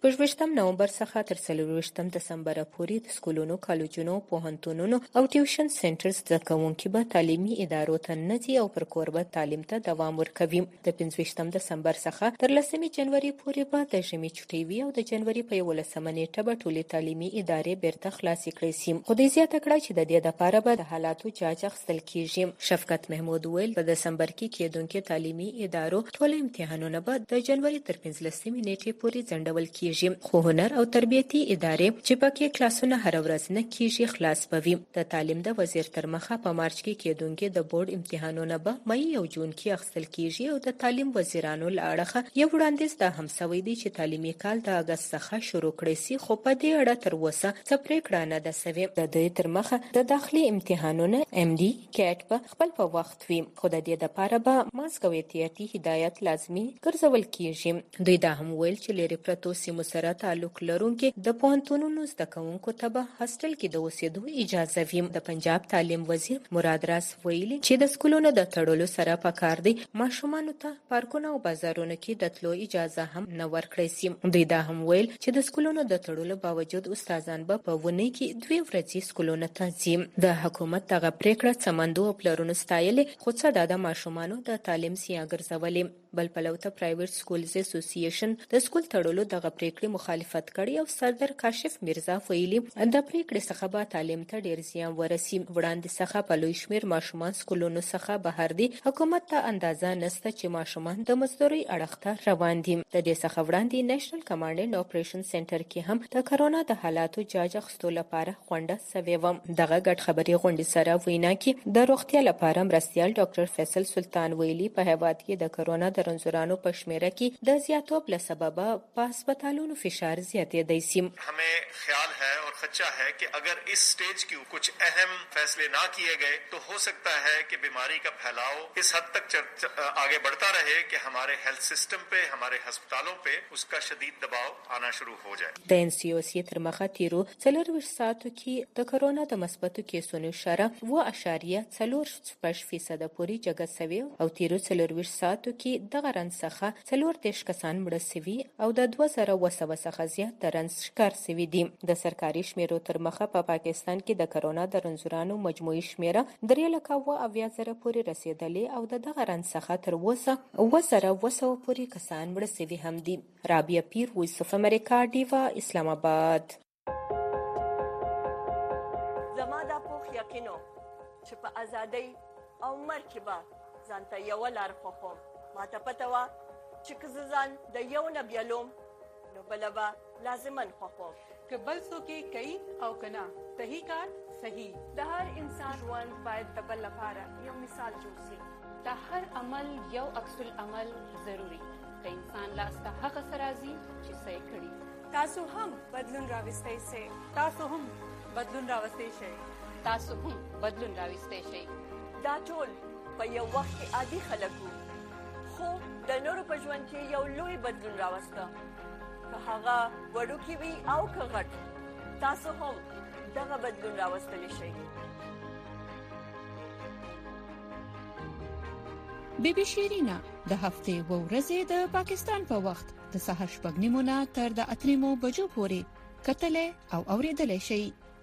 28 نومبر څخه تر 24 دسمبر پورې د سکولونو، کالجونو، پوهنتونونو او ټیوشن سنټرز د کوونکي به تعلیمي ادارو ته نه ځي او پر کور به تعلیم ته دوام ورکوي. د 15 دسمبر څخه تر 10 جنوري پورې به د ژمي چټي وي او د جنوري په 11 نیټه به ټولې تعلیمي ادارې بیرته خلاصې کړې شي. خو د زیاته کړه چې د دې لپاره به د حالاتو جاج اخیستل کیږي. شفقت محمود ویل په دسمبر کې کېدونکي تعلیمي ادارو ټول امتحانونه به د جنوري تر 15 نیټې پورې ځنډول کیږي. خو هنر او تربیتي ادارې چې پکې کلاسونه هر ورځ نه کیږي خلاص بوي. د تعلیم د وزیر تر مخه په مارچ کې کېدونکي د بورډ امتحانونه به مئی او جون کې اخیستل کیږي او د تعلیم وزیرانو له اړخه یو وړاندیز دا هم سوی دی چې تعلیمي کال د اگست څخه شروع کړي سي. خو په دې اړه تر اوسه څه پریکړه نه ده سوې. د دې تر مخه د داخلي امتحانونو MD کیټ په خپل په وخت وي، خو د دې لپاره به ماسک او احتیاطي هدایت لازمي ګرځول کیږي. دوی دا هم ویل چې لري پرتو سیمو سره تعلق لرونکي د پوهنتونونو زده کوونکو ته به هاسټل کې د اوسېدو اجازه وي. د پنجاب تعلیم وزیر مراد راس ویلي چې د سکولونو د تړلو سره پکار دی ماشومانو ته پارکونو او بازارونو کې د تلو اجازه هم نه ورکړي سي. دوی دا هم ویل چې د سکولونو د تړلو باوجود استادان به په ونې کې 2 ورځې سکولونو ته ځي. د حکومت دغه پریکړه څمندو او پلرونو ستایلې، خو څه د ماشومانو د تعلیم سیاګرځولې. بل پلو ته پرایویټ سکولز اسوسییشن د سکول تړلو دغه پریکړې مخالفت کړي او صدر کاشف میرزا ویلي د پریکړې څخه به تعلیم ته ډیر زیان ورسي. وړاندې څخه په لوی شمیر ماشومان سکولونو څخه بهر دي. حکومت ته اندازه نشته چې ماشومان د مزدوري اړخ ته روان دي. د دې څخه وړاندې نېشنل کمانډ اینډ اپریشن سنټر کې هم د کرونا د حالاتو جاج اخیستو لپاره غونډه سوې وه. دغه ګډ خبري غونډې سره وینا کې د روغتیا لپاره مرستیال ډاکټر فیصل سلطان ویلي په هیواد کې د کرونا د د رنځورانو په شمیره کې د زیاتوب له سببه په هسپتالونو فشار زیاتېدی شي. हमें ख्याल है और खदशा है कि अगर इस स्टेज की कुछ अहम फैसले ना किए गए तो हो सकता है कि बीमारी का फैलाव इस हद तक आगे बढ़ता रहे कि हमारे हेल्थ सिस्टम पे, हमारे अस्पतालों पे उसका शदीद दबाव आना शुरू हो जाए. د NCOC تر مخه تیرو 24 ساعتو کې د کرونا د مثبتو کیسونو شره 2.4% پورې جګه سوي او تیرو 24 ساعتو کې د غرن څخه 40 کسان مړه سوي او د 2000 څخه زیات د رنځ شکار سوي دي. د سرکاري شمیرو تر مخه په پاکستان کې د کرونا د رنځورانو مجموعي شمیره 3,80,000 پورې رسیدلې او د دغه رنځ څخه تر اوسه 2,200 پورې کسان مړه سوي هم دي. رابعه پیر، وایس اف امریکا، ډیوا، اسلام آباد. زما دا پوخ یقینو چې په ازادۍ او مرګ کې به ځانته یوه لار خوښوم. ماته پته وه چې که زه ځان د یو نه بیلوم نو بله به لازماً خوښوم. که بل څوک یې کوي او که نه، صحیح کار صحیح. د هر انسان ژوند باید د بل لپاره یو مثال جوړ شي. د هر عمل یو عکس العمل ضروري که انسان لاسته هغه څه راځي چې څه یې کړي. تاسو هم بدلون راوستی شئ. تاسو هم بدلون راوستی شئ. تاسو هم بدلون راوستی شئ. دا ټول په یو وخت کې عادي خلک وو، خو د نورو په ژوند کې یو لوی بدلون راوسته. که هغه وړوکی وي او که غټ، تاسو هم دغه بدلون راوستلی شئ. بیبي شیرینا د هفتې و ورځې د پاکستان په وخت د سهار 6:30 تر د 8 بجو پورې کتلې او اوریدلې شي.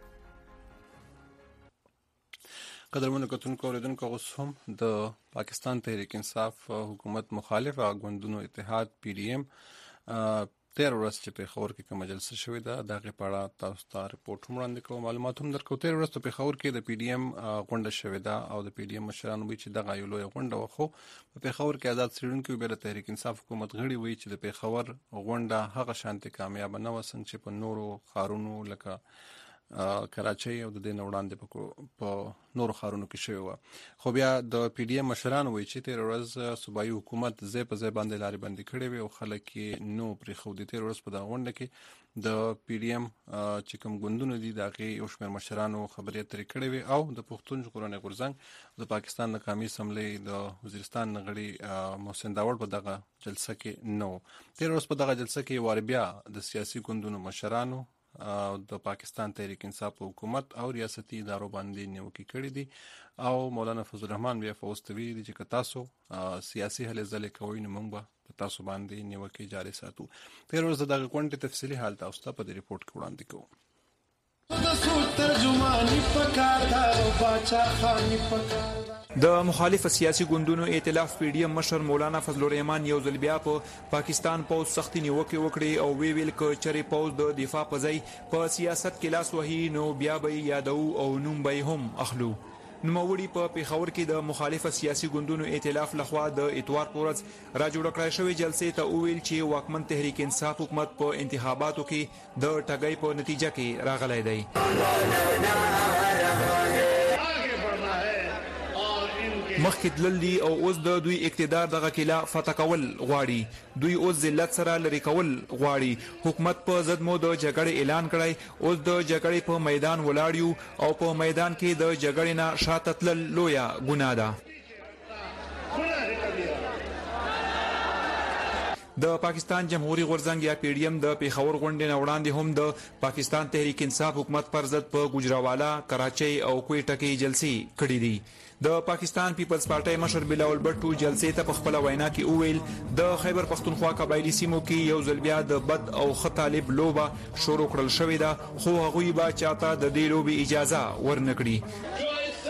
قدرمنو کتونکو اوریدونکو اوس هم د پاکستان تحریک انصاف حکومت مخالف غونډونو اتحاد PDM 13 ورځ چې په خبر کې کوم جلسه شوې ده دغه په اړه تاسو ته ریپورت وړاندې کوم. معلومات هم درکو. 13 ورځ په خبر کې د PDM غونډه شوې ده او د PDM مشرانو وی چې دغه یو لوی غونډه وخو په خبر کې آزاد سړونکو به د تحریک انصاف حکومت غړي وی چې د خبر غونډه هغه شانتي کامیاب نه وسنګ چې په نورو خارونو لکه کراچۍ او د دې وړاندې په نورو خارونو کې شوی و. خو بیا د PDM مشرانو وی چې 13 ورځ صوبایي حکومت ځای په ځای باندې لارې بندي کړې وي او خلک یې نو پرې خو د 13 ورځ په دغه غونډه کې د PDM چې کوم ګوندونه دي دغه یو شمېر مشرانو خبرې اترې کړې وي او د پښتون ژغورنې غورځنګ د پاکستان د قومي اسمبلې د وزیرستان غړي محسن داوړ په دغه جلسه کې نو. 13 ورځ په دغه جلسه کې وار بیا د سیاسي ګوندونو مشرانو د پاکستان تحریک انصاف حکومت او ریاستي ادارو باندې نیوکې کړې دي او مولانا فضل الرحمن بیا فوستوي دي چې تاسو سیاسي هلې ځلې کوئ نو موږ به تاسو باندې نیوکې جاري ساتو. 13 ورځې دغه غونډې تفصیلي حالت تاسو ته په دې ریپورت کې وړاندې کوو. د مخالف سیاسي ګوندونو ائتلاف PDM مشر مولانا فضل الرحمن یو ځل بیا په پاکستان پوز سختي نیوکه وکړي او ویل ک چرې پوز د دفاع په ځای په سیاست کې لاس وهي نو بیا به یادو او نوم به هم اخلو. نوموړي په پیښور کې د مخالف سیاسي ګوندونو ائتلاف لخوا د اتوار پورز را جوړ کړی شوی جلسې ته ویل چې واکمن تحریک انصاف حکومت په انتخاباتو کې د ټګۍ په نتیجه کې راغلی دی. مخکې تللی او اوس د دوی اقتدار دغه کلا فتح کول غواړي. دوی اوس ذلت سره لري کول غواړي. حکومت په ضد مو د جګړې اعلان کړی. اوس د جګړې په میدان ولاړ یو او په میدان کې د جګړې نه شاته تلل لویه ګناه ده. د پاکستان جمهوریت غورځنګ یا PDM د پیښور غونډې نه وړاندې هم د پاکستان تحریک انصاف حکومت پر ضد په ګوجراوالا، کراچۍ او کویټه کې جلسې کړې دي. د پاکستان پیپلز پارټي مشر بلاول بټو جلسې ته په خپل وینا کې وویل د خیبر پختونخوا قبایلی سیمو کې یو ځل بیا د بد او خطالب لوبه شروع کړل شوې ده خو هغوی به چاته د دې لوبې اجازه ورنکړي.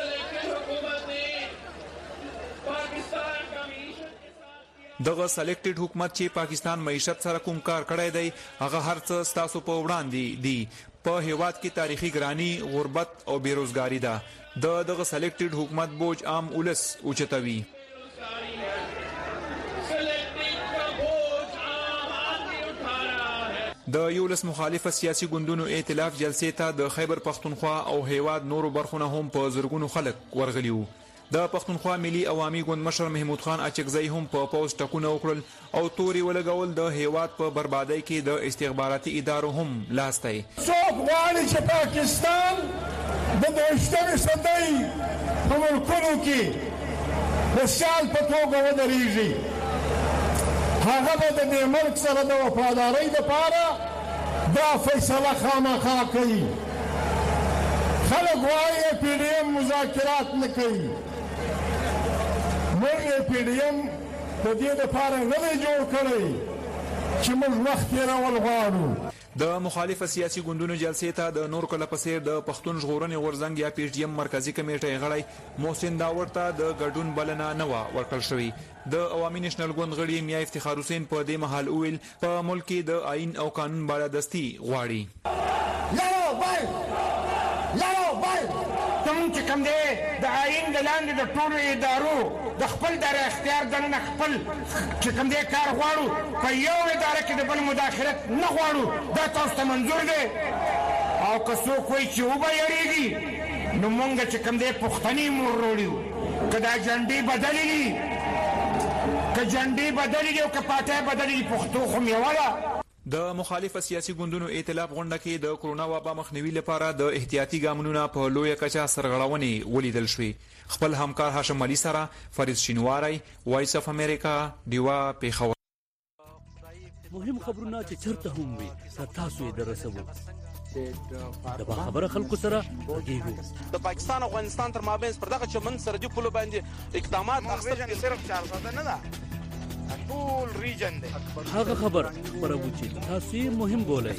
دغه سلیکټډ حکومت چې پاکستان معیشت سره کوم کار کړی دی هغه هر څه ستاسو په وړاندې دی. په هیواد کې تاریخي ګرانی، غربت او بیروزګاری ده. دغه سلیکټډ حکومت بوج عام ولس اوچتوي. د یولس مخالف سیاسي ګوندونو ائتلاف جلسې ته د خیبر پختونخوا او هیواد نورو برخو نه هم په زرګونو خلک ورغلي وو. د پښتونخوا ملي عوامي ګوند مشر محمود خان اچکزی هم په پوز ټکونه وکړل او توري ولګول د هیواد په بربادۍ کې د استخباراتي ادارو هم لاس دی. څوک غواړي چې پاکستان د 20 صدۍ په ملکونو کې د سیال په توګه ودرېږي، هغه به د دې ملک سره د وفادارۍ دپاره دا فیصله خامخا کوي. خلک وایي PDM مذاکرات نه کوي. موږ PDM د دې دپاره نه دی جوړ کړی چې موږ وخت تېرول غواړو. د مخالف سیاسي ګوندونو جلسې ته د نور کله په څیر د پښتون ژغورنې غورځنګ یا PDM مرکزی کمیټې غړی محسن داور ته د ګډون بلنه نه وه ورکړل شوې. د عوامي نېشنل ګوند غړي میا افتخار حسین په دې مهال وویل په ملک کې د آئین او قانون بالادستي غواړي. زمونږ چې کوم دی د آئین د لاندې د ټولو ادارو د خپل در اختیار دننه خپل چې کوم دی کار غواړو، په یو اداره کې د بل مداخلت نه غواړو. دا تاسو ته منظور دی؟ او که څوک وایي چې وبه یړېږي نو مونږ چې کوم دی پښتني مور وروړي. که دا جنډې بدلې دي، که جنډې بدلې دي او که پاټۍ بدلې دي، پښتو خو میوه ده. د مخالف سیاسي ګوندونو ائتلاف غونډه کې د کرونا وبا مخنیوي لپاره د احتیاطي ګامونو په لویه کچه سرغړونې ولیدل شوې. خپل همکار هاشم علي سره فرید شینواری، وایس اف امریکا، ډیوا پیښور. مهم خبرونه چې چرته هم وي تاسو یې درسوو. د باخبره خلکو سره غږیږو. د پاکستان او افغانستان تر مابین پر دغه چمن سرحدي پولو باندې اقدامات اخیستل صرف 400 نه ده، ټول ریجن دی. هغه خبر خبرو چې تاسو یې مهم بولئ.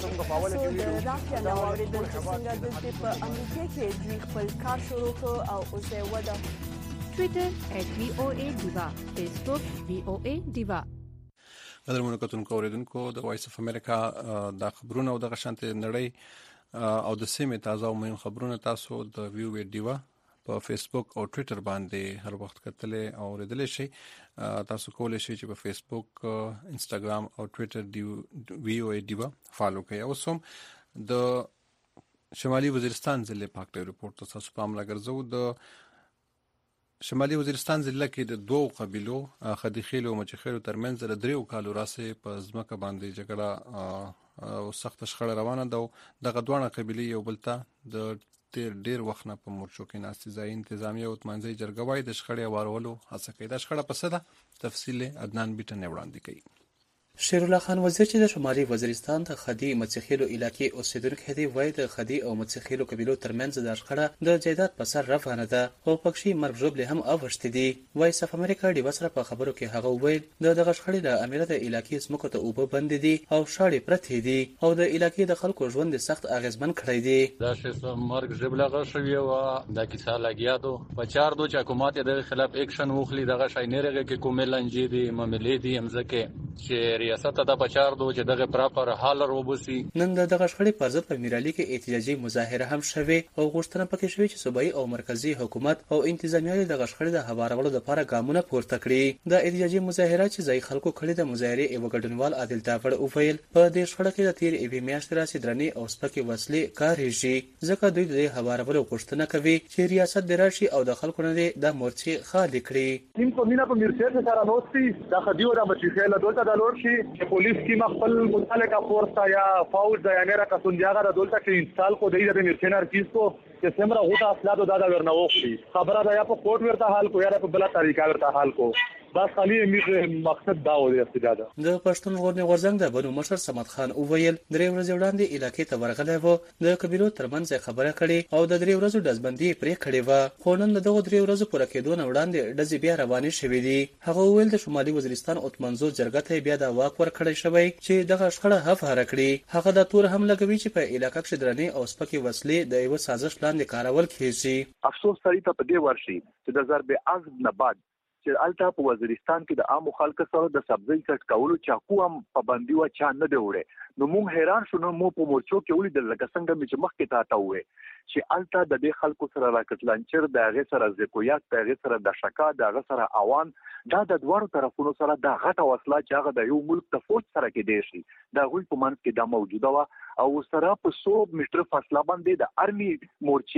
راکیا نو اوریدل چې څنګه د په امریکا کې دوی خپل کار شروع کړ او اوس یې وده. ټوئیټر @VOA_Diva، فیسبوک VOA_Diva. قدرمنو کتونکو اوریدونکو د وایس اف امریکا د خبرونو او د غشانته نړۍ او د سیمې تازه او مهم خبرونه تاسو د VOA_Diva په فیسبوک او ټوئیټر باندې هر وخت کتلې او اوریدلې شي. تاسو کولای شئ چې په فیسبوک، انستګرام او ټوئیټر VOA_Diva فالو کړئ. او سم د شمالي وزیرستان ضلع پاکټ ریپورت تاسو په عمل ګرځو. د شمالي وزیرستان ضلع کې د دوو قبیلو خدیخیل او مچخیل ترمنځ د 3 کالو راسه په ځمکه باندې جګړه او سخت شخړه روانه ده. دغه دوه قبیلې یو بل ته د ډیر وخت نه په مورچو کې ناستې ځای انتظامیه او منځي جرګوي د شخړې وارولو هڅه کوي. د شخړه په څه ده تفصیل عدنان بیٹن وړاندې کوي. شیر الله خان وزیر چې د شمالي وزیرستان د خدي مڅخیلو علاقې اوسیدونکو دی وایي د خدي او مڅخیلو قبیلو ترمنځ د شخړه د جیدات په سر روانه ده او پکشي مرګ ژوبله هم اوښتې دي. وایس اف امریکا ډیوا سره په خبرو کې هغه ویل دغه شخړې له امیر د علاقې سمکو ته اوبه بند دي او شاړې پرته دي او د علاقې د خلکو ژوند سخت اغیزمن کړی دی. دا چې مرګ ژوبله غشوي او د کیسه لګیا دو په چار دو چې حکومت د خلاف اکشن وخلی دغه شای نه رغه کې کومه لنجې دي مملې دي امزکه چې ریاست د بچار دو چې دغه پراپر حال وروبسي. نن دغه شخړې پر ضد په میرالي کې احتجاجي مظاهره هم شوه او غوښتنه پکې شوه چې صوبایي او مرکزی حکومت او انتظامیه دغه شخړې د هوارولو لپاره ګامونه پورته کړي. د احتجاجي مظاهره چې ځای خلکو کړي د مظاهره یو ګډونوال عادل تاوړ او ویل په دې شخړه کې د تیر ایوي میاشتې راځي درنې او سپکې وسلې کارېږي ځکه دوی د هوارولو غوښتنه کوي چې ریاست دراشي او د خلکو نه د مورچې خالي کړي. تیم په مینا په مرکز سره نوستي د خدیو د بچیخه له دولت د لور شي چې پولیس کی مخفل متعلقه فورس یا فوج د یانه را کسون جاګه د دولت کې انستال کو دی د مرسنر کیس کو چې سمره غوټه اصلاح د ورنوخي خبره ده یا په کوټ ورته حال کو یا په بل طریقه ورته حال کو بس خالي مقصد دا و دی استجاده. د پښتون ژغورنې غورځنګ د بنو مشر صمد خان او ویل درې ورځې وړاندې علاقې ته ورغلی و د قبیلو ترمنځ خبره کړي او د درې ورځو دزبندي پرې کړې و خو نن دغه درې ورځو پوره کېدو نه وړاندې ډزې بیا روانې شوې دي. هغه ویل د شمالي وزیرستان اوت منظور جرګه ته بیا د واک ورکړی شوی چې دغه شخړه هفاره کړي. هغه د تور هم لګوي چې په علاقې کې درنې او سپکې وسلې د یو سازش لاندې کارول کیږي. افسوس سړی ته په دې ورشي چې د ضرب عزم نه بعد چې الته په وزیرستان کې د عام خلکو سره د سبزی کټ کولو چاکو هم پابندي و چا نه دی وړي. نو موږ حیران شو نو مو په مورچو کې ولیدل لکه څنګه چې مخکې تا وې چې الته د دې خلکو سره راکټ لانچر د هغه سره زکویات د هغه سره د شکا د هغه سره اوان دا د دوړو طرفونو سره د غټه وسله چې هغه د یو ملک د فوج سره کې دی شي دا غوي په منځ کې دا موجوده و او سره په 100 میټر فاصله باندې د ارمي مورچې وي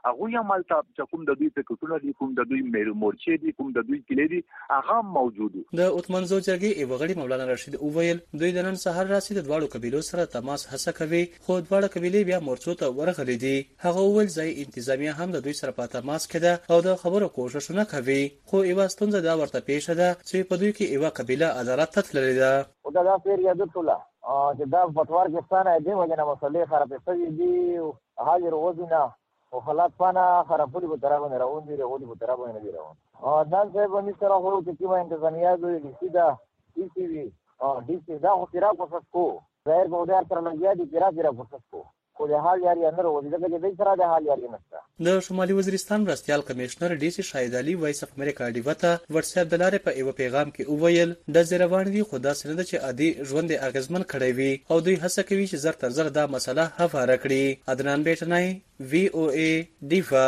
هغه یې مالته چې کوم د دوی پکټونه دي کوم د دوی مورچې دي کوم د دوی کلی دي هغه موجود د اتمنځو جرګې وغړي مولانا رشید اوویل دوی د نن سهار راسي د دواړو قبیلو سره تماس هڅه کوي خو دواړه قبیلې بیا مورچو ته ورغلي دي هغه ول ځای انتظامیه هم د دوی سره په تماس کې ده او د خبرو کوششونه کوي خو یو ستونزه دا ورته پیښه ده چې په دوی کې یو قبیله عدالت ته تللې ده او دا پیر یاد ټوله چې دا پټوار کې ستانه دی وجنه مسلې خراب شوي دي حاضر وځنه او خلاص پانا خرابولي به درابونه راون دي راولي به درابونه دي راون دا څه به می سره هو چې کیما انتظامیه دوی لیدا ای سی وی ډي سی دا خو تیرا کوشش کو ظاهر به ودار تر لګیا دي تیرا کوشش کو خو د حال یاري اندر ودی دغه دې سره د حال یاري نشته د شمالي وزیرستان مرستيال کمشنر ډي سي شاهد علي وایس اف امریکا ډیوته واتس اپ دلاره په یو پیغام کې اوویل د زیروان دي خدا سند چې عادي ژوند اغیزمن کړی وي او دوی هڅه کوي چې زر تر زر دا مسله هواره کړي عدنان بیٹنای وی او ای دیفا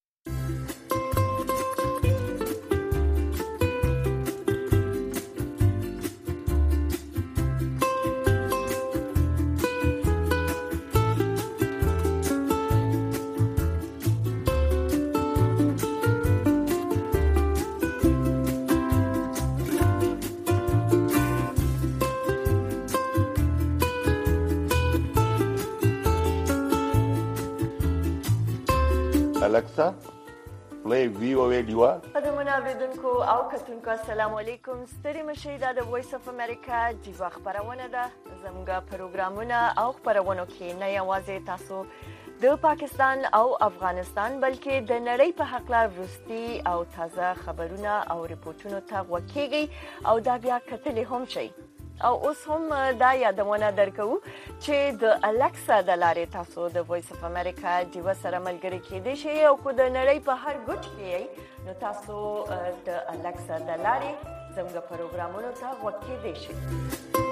Alexa, play VOA Diva. قدمونه اوریدونکو او کتونکو السلام علیکم ستړي مشئ دا د وایس اف امریکا دیوا خبرونه ده زموږ پروګرامونه او خبرونه کې نه یوازې تاسو د پاکستان او افغانستان بلکې د نړۍ په حق لار ورستي او تازه خبرونه او ریپورتونو ته وکیږي او دا بیا کتلې هم شي او اوس هم دا یادونه درکو چې د الکسا د لارې تاسو د وایس اف امریکا دیوا سره ملګری کېدئ شئ او کو د نړۍ په هر ګوټ کې نو تاسو د الکسا د لارې زموږ پروګرامونو ته وکیدئ شئ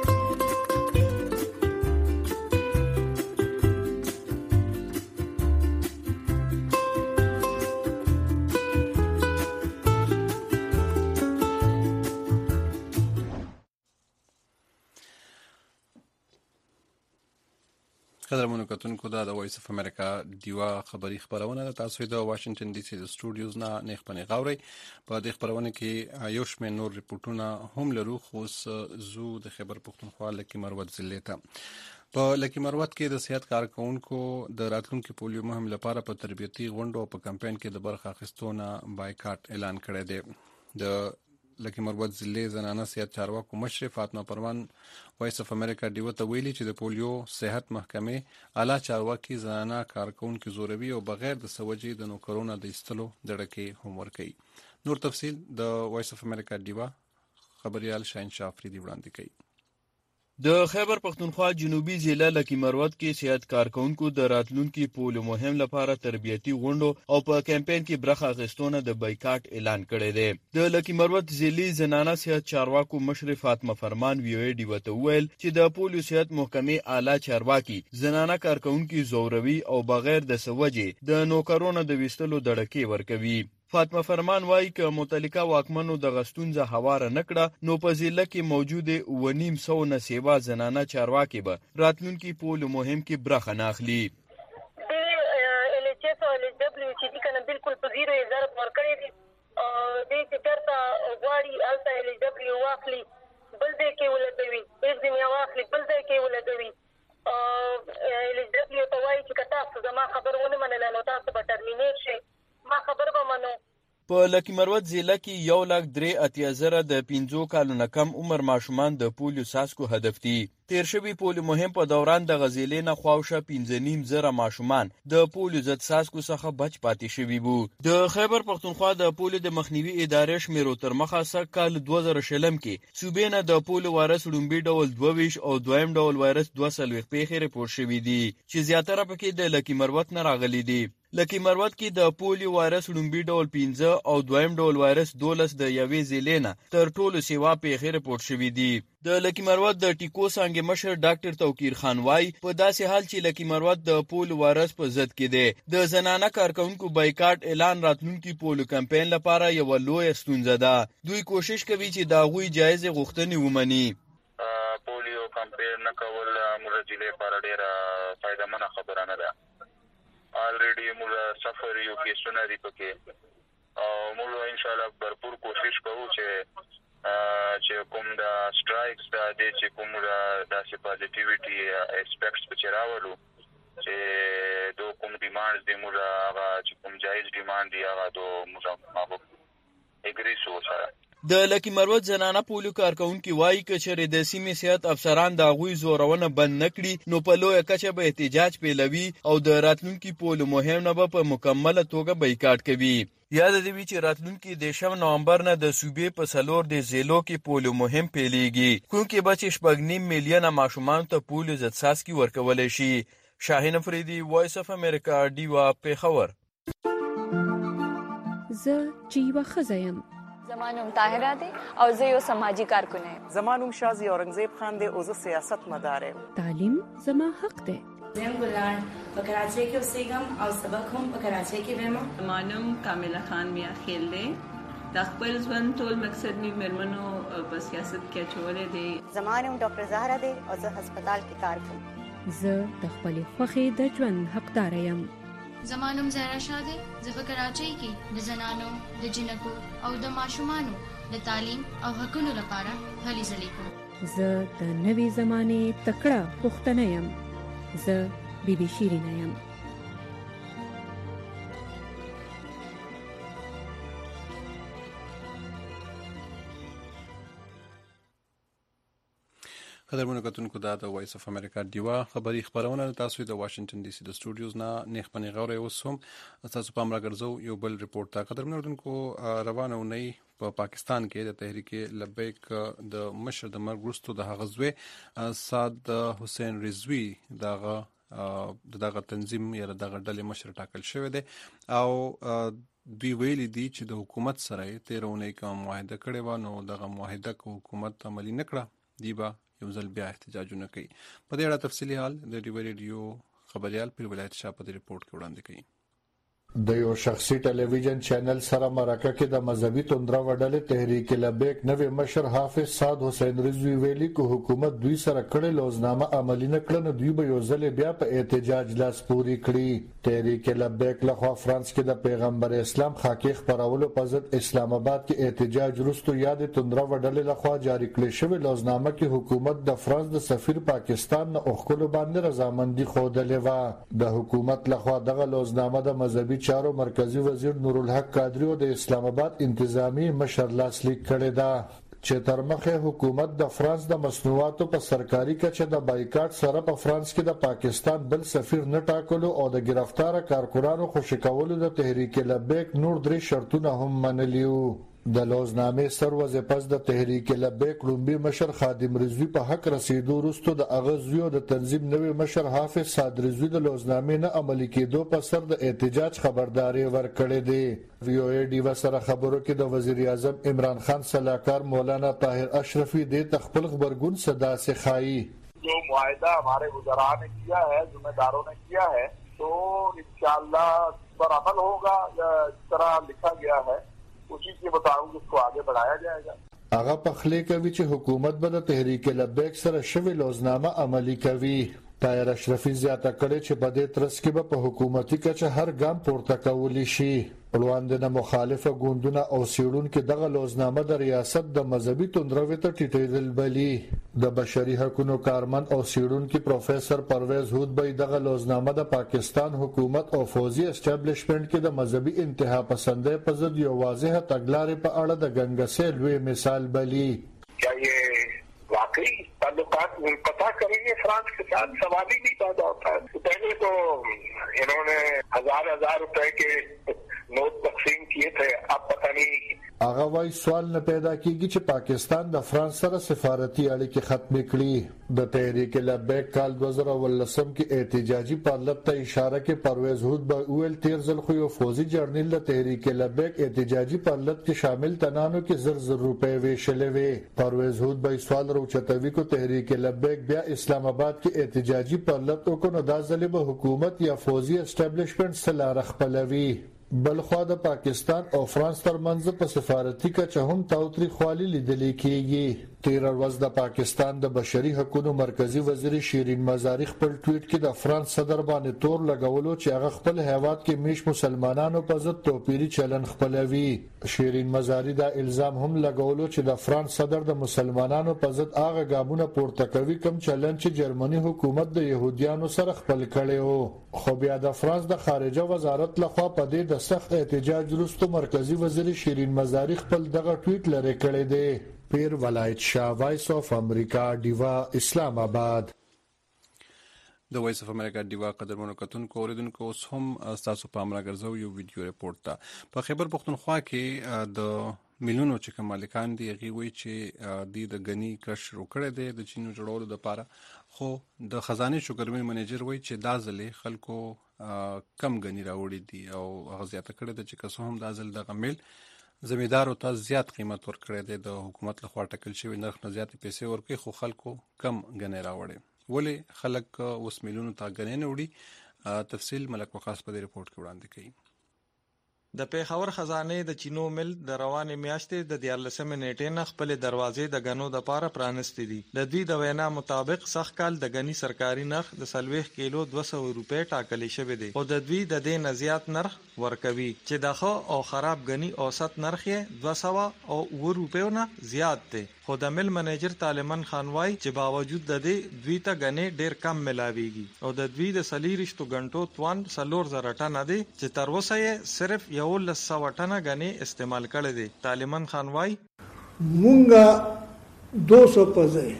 قدرمنو کتونکو دا د وایس اف امریکا دیوا خبری خبرونه ده تاسو د واشنگټن ډي سي د سټوډیوز نه نه خپنه غاوري په دې خبرونه کې یو شمېر نور ریپورتونه هم لرو خو زو د خبر پښتونخوا لکه مروت ضلع ته په لکه مروت کې د صحت کارکونکو د راتلونکو پولیو مهم لپاره په تربیتي غونډو او په کمپاین کې د برخه اخیستونه بایکاټ اعلان کړی دی د لکه مروت ضلع زنانه صحت چارواکو مشر فاطمه پروان وایس اف امریکا دیو ته ویلي چې د پولیو صحت محکمې اعلی چارواکي زنانه کارکونکو زوروي او بغیر د سوجي د نوکرونو د استلو دړکې هم ورکړي نور تفصيل د وایس اف امریکا دیو خبريال شاهین شافری دی وړاندې کوي د خیبر پختونخوا جنوبي ضلع لکی مروت کې صحت کارکونکو د راتلونکي پولیو مهم لپاره تربیتی غونډو او په کمپاین کې برخه اخیستونه د بایکاټ اعلان کړی دی د لکی مروت ضلع زنانه صحت چارواکو مشر فاطمه فرمان وی او ډي وته ویل چې د پولیو صحت محکمې اعلی چارواکي زنانه کارکونکو زوروي او بغیر د سوجي د نوکرونو د وستلو دړکې ورکوي فاطمه فرمان وایي چې متعلقه واکمنو د غستونزه هواره نکړه نو په ضلع کې موجوده 900 نه سیوا زنانه چارواکي به راتلونکي پولیو مهم کې برخه نه اخلي ال ایچ اس او ال دبليو چې دي کنه بالکل په 0,000 ورکړي دي د دې چرته غواړي الته ال دبليو واخلي بل دې کې ولدوي دې مې واخلي بل دې کې ولدوي ال دبليو ته وایي چې تاسو زما خبرونه منل نو تاسو به ترمینیټ شي ما خبر به منو په لکی مروت ضلع کې 1,03,000 د 15 کالونو کم عمر ماشومان د پولیو ساسکو هدف دي تیر شوی پولیو مهم په دوران د غزیلې نه خواوشه 15,000 ماشومان د پولیو ضد ساسکو څخه بچ پاتې شوی وو د خیبر پختونخوا د پولیو د مخنیوي ادارې شمیرو تر مخه سږ کال 2000 کې صوبې نه د پولیو وایرس لومبي ډول 22 او دویم ډول وایرس 240 پیښې رپورټ شوې دي چې زیاتره پکې د لکی مروت نه راغلي دي لکی مروت کې د پولیو وایرس لومبي ډول 15 او دویم ډول وایرس 12 د یوې ضلع نه تر ټولو سیوا پیښې رپورټ شوې دي د لکی مروت د ټیکو څنګه مشر ډاکټر توقیر خان وای په داسې حال چې لکی مروت د پولیو وایرس په ضد کې دی د زنانه کارکونکو بایکاټ اعلان راتلونکي پولیو کمپاین لپاره یو لوی ستونزه ده دوی کوشش کوي چې دا غوي جایز غوښتنې ومني پولیو کمپاین نه کول موږ ضلع لپاره ډیره فائدمنه خبره نه ده already موږ سفر یو کې سنري پکې او موږ ان شاء الله भरपूर کوشش کوو چې کوم دا سټرایکس دا چې کوم دا پوزټیویټي اسپیکټس په چراولو چې دو کوم ډیمانډز دی موږ هغه چې کوم جایز ډیمانډ دی هغه دو موږ مابو اګری سو سره د لکی مروت زنانه پولیو کارکونکو وایي چې د سیمې سیاست افسران د غوي زورونه بند نکړي نو په لوی کچه به احتجاج پیلوي او د راتلونکو پولیو مهم نه په مکمله توګه بایکاټ کوي. یاد دی چې راتلونکو د 8 نومبر نه د صوبې په سلور د ضلعو کې پولیو مهم پیلېږي کوم کې بچ 8.5 میلیونه ماشومان ته پولیو ضد څاڅکي ورکول شي. شاهین افریدي وایس اف امریکا دیوا پیښور. زه جیوا خزایم. زمانوم طاهره دی او زه یو سماجی کارکون یم. زمانوم شازی اورنګزیب خان دی او زه سیاست مدار یم. تعلیم زما حق دی. زم ګلان په کراچۍ کې اوسېږم او سبق هم په کراچۍ کې وایم. زمانوم کامله خان میا خیل دی. د خپل ژوند ټول مقصد می مرمنو په سیاست کې چولې دی. زمانوم ډاکټر زهرا دی او زه هسپتال کې کار کوم. زه د خپل خوخي د ژوند حقدار یم. زمانوم زهرا شاه دی. زه په کراچۍ کې د زنانو د جنکو او د ماشومانو د تعلیم او حقوقو لپاره هلې ځلې کوم. زه د نوې زمانه تکړه پښتنه یم. زه بیبي شیرینه یم. قدرمنو کتونکو دا د وایس اف امریکا دیوا خبری خبرونه تاسو د واشنگټن ډي سي د سټوډیوز نه نیخ پنی غوړې وسوم. تاسو په امر غرزو یو بل ریپورت تا قدرمنو کتونکو روانه ونی په پاکستان کې د تحریک لبیک د مشر د مرګ وروسته د غزوی صاد حسین رضوی دغه تنظیم یا دغه ډلې مشر ټاکل شوی دی او دوی ویلي دي چې د حکومت سره 13 کوم معاهده کړې و نو دغه معاهده کو حکومت عملی نکړه دی با یو ځل بیا احتجاجونه کوي. په دې اړه تفصیلي حال د ډیو ریډیو خبريال پر ولایت شاه په ریپورت کې وړاندې کوي. د یو شخصي ټلویزیون چینل سره مرکه کې د مذهبي توندره وډلې تحریک لبیک نوې مشر حافظ صاد حسین رضوی ویلي کو حکومت دوی سره کړي لوزنامه عملی نه کړنه دوی به یو ځل بیا په احتجاج لاس پوری کړي. تحریک لبیک له خوا فرانس کې د پیغمبر اسلام خاکې خبرولو په ضد اسلام آباد کې احتجاج وروسته یاد توندره وډلې له خوا جاری کړي شوی لوزنامه کې حکومت د فرانس د سفیر پاکستان نه اوخلو باندې رضامندي خوده و. د حکومت له خوا دغه لوزنامه د مذهبي چارو مرکزی وزیر نورالحق قادری او د اسلام آباد انتظامی مشر لاسلیک کړی دا چې تر مخه حکومت د فرانس د مصنوعاتو په سرکاري کچه د بایکاټ سره په فرانس کې د پاکستان بل سفیر نه ټاکلو او د گرفتار کارکونانو خوشی کولو د تحریک لبیک نور درې شرطونه هم منلیو. د لوزنامې سر وظیفه د تحریک لبیک لومبي مشر خادم رضوی په حق رسیدو وروسته د اغزیو د تنظیم نوې مشر حافظ صاد رضوی د لوزنامې نه عملي کېدو په سر د احتجاج خبرداري ورکړې ده. وی او ای ډی سره خبرو کې د وزیر اعظم عمران خان صلاحکار مولانا طاهر اشرفی د تخپل خبرګون صدا سے خایي. جو معاہدہ ہمارے وزراء نے کیا ہے ذمہ داروں نے کیا ہے تو انشاءاللہ پر عمل ہوگا جس طرح لکھا گیا ہے اسی کے مطابق اس کو آگے بڑھایا جائے گا. هغه په خلی کوي چې حکومت به د تحریک لبیک سره شوی لوزنامه عملی کوي. طاهر اشرفی زیاته کړي چې په دې ترڅ کې به په حکومتي کچه هر ګام پورته کولی شي. وړاندې مخالفه ګوندونه او سیړونکو دغه لوزنامه د ریاست د مذهبي توندروي ته ټیټېدل بلی. د بشري حقوقو کارمن او سیړونکو پروفیسور پرویز هود به دغه لوزنامه د پاکستان حکومت او فوزي اسټابلیشمنت کې د مذهبي انتها پسندۍ په ضد یو واضح تګلارې په اړه د ګنګسې لوی مثال بلی. واقعی تعلقات منقطع کरेंगे फ्रांस के साथ सवाल ही नहीं पैदा होता है. तो पहले तो इन्होंने हजार रुपए के नोट तकसीम किए थे अब पता नहीं. هغه وايي سوال نه پیدا کیږي چې پاکستان د فرانس سره سفارتي اړیکې ختم کړي. د تحریک لبیک کال 2019 کې احتجاجي پارلط ته اشاره کې پرویز هود به ویل تیر ځل خو یو فوزي جرنیل د تحریک لبیک احتجاجي پارلط کې شامل تنانو کې زر روپے ویشلې وي. پرویز هود به سوال روچتوي کو تحریک لبیک بیا اسلام آباد کې احتجاجي پارلط وکړو دا ځل به حکومت یا فوزي اسټابلیشمنت سره رخپلوي. بلخوا د پاکستان او فرانس ترمنځ په سفارتي کچه هم تاوتریخوالي لیدل کېږي. تیر ورځ د پاکستان د بشري حقوقو مرکزی وزیر شیرین مزاری خپل ټویټ کې د فرانس صدر باندې تور لګولو چې هغه خپل هیواد کې میش مسلمانانو په ضد توپیری چلن خپلوي. شیرین مزاری دا الزام هم لګولو چې د فرانس صدر د مسلمانانو په ضد هغه ګامونه پورته کوي کوم چلن چې جرمني حکومت د يهوديانو سره خپل کړي وو. خو بیا د فرانس د خارجه وزارت لخوا په دې د سخت احتجاج وروسته مرکزی وزیر شیرین مزاری خپل دغه ټویټ لري کړی دی. پیر ولایت شاه، وایس اف امریکا، ډیوا، اسلام آباد. د وایس اف امریکا ډیوا قدرمنو کتونکو اوریدونکو اوس هم تاسو په امر غرزو یو ویډیو ریپورت ته په خیبر پختونخوا کې د میلیونو چې مالکان دي هغه وی چې د غنی کرش شروع کړي دي د چینو جوړولو لپاره، خو د خزانه شوګرمن منیجر وی چې دا ځلې خلکو کم غنی راوړي دي او هغه زیاته کړي دي چې کسو هم دا ځل د غمیل زمیدارو ته زیات قیمت ورکړی دی. د حکومت لخوا ټاکل شوی نرخ نه زیاتې پیسې ورکوي خو خلکو کم غنی راوړي. ولې خلک اوس میلیونو ته غنی نه وړي؟ تفصیل ملک وقاص په دې ریپورت کې وړاندې کوي. د پیښور خزانه د چینو مل د روانې میاشتې د 14 نیټې نه خپل دروازې د غنو د پاره پرانستې دي. د دوی د وینا مطابق سخت کال د غنی سرکاري نرخ د 40 کیلو 200 روپے ټاکلې شوی دی او د دوی د دې نزيات نرخ ورکوي چې دغه او خراب غنی اوسط نرخ یې 200 او 1 روپیو نه زیات دی. خو د مل منیجر طالبان خان وای چې باوجود د دې دوی ته غنی ډیر کم ملاويږي او د دوی د سلیریشتو غنټو توان 4000 ټن دی چې تر اوسه یې صرف 100 ټن غنی استعمال کړي دي. طالبان خان وای مونږه 200 پځه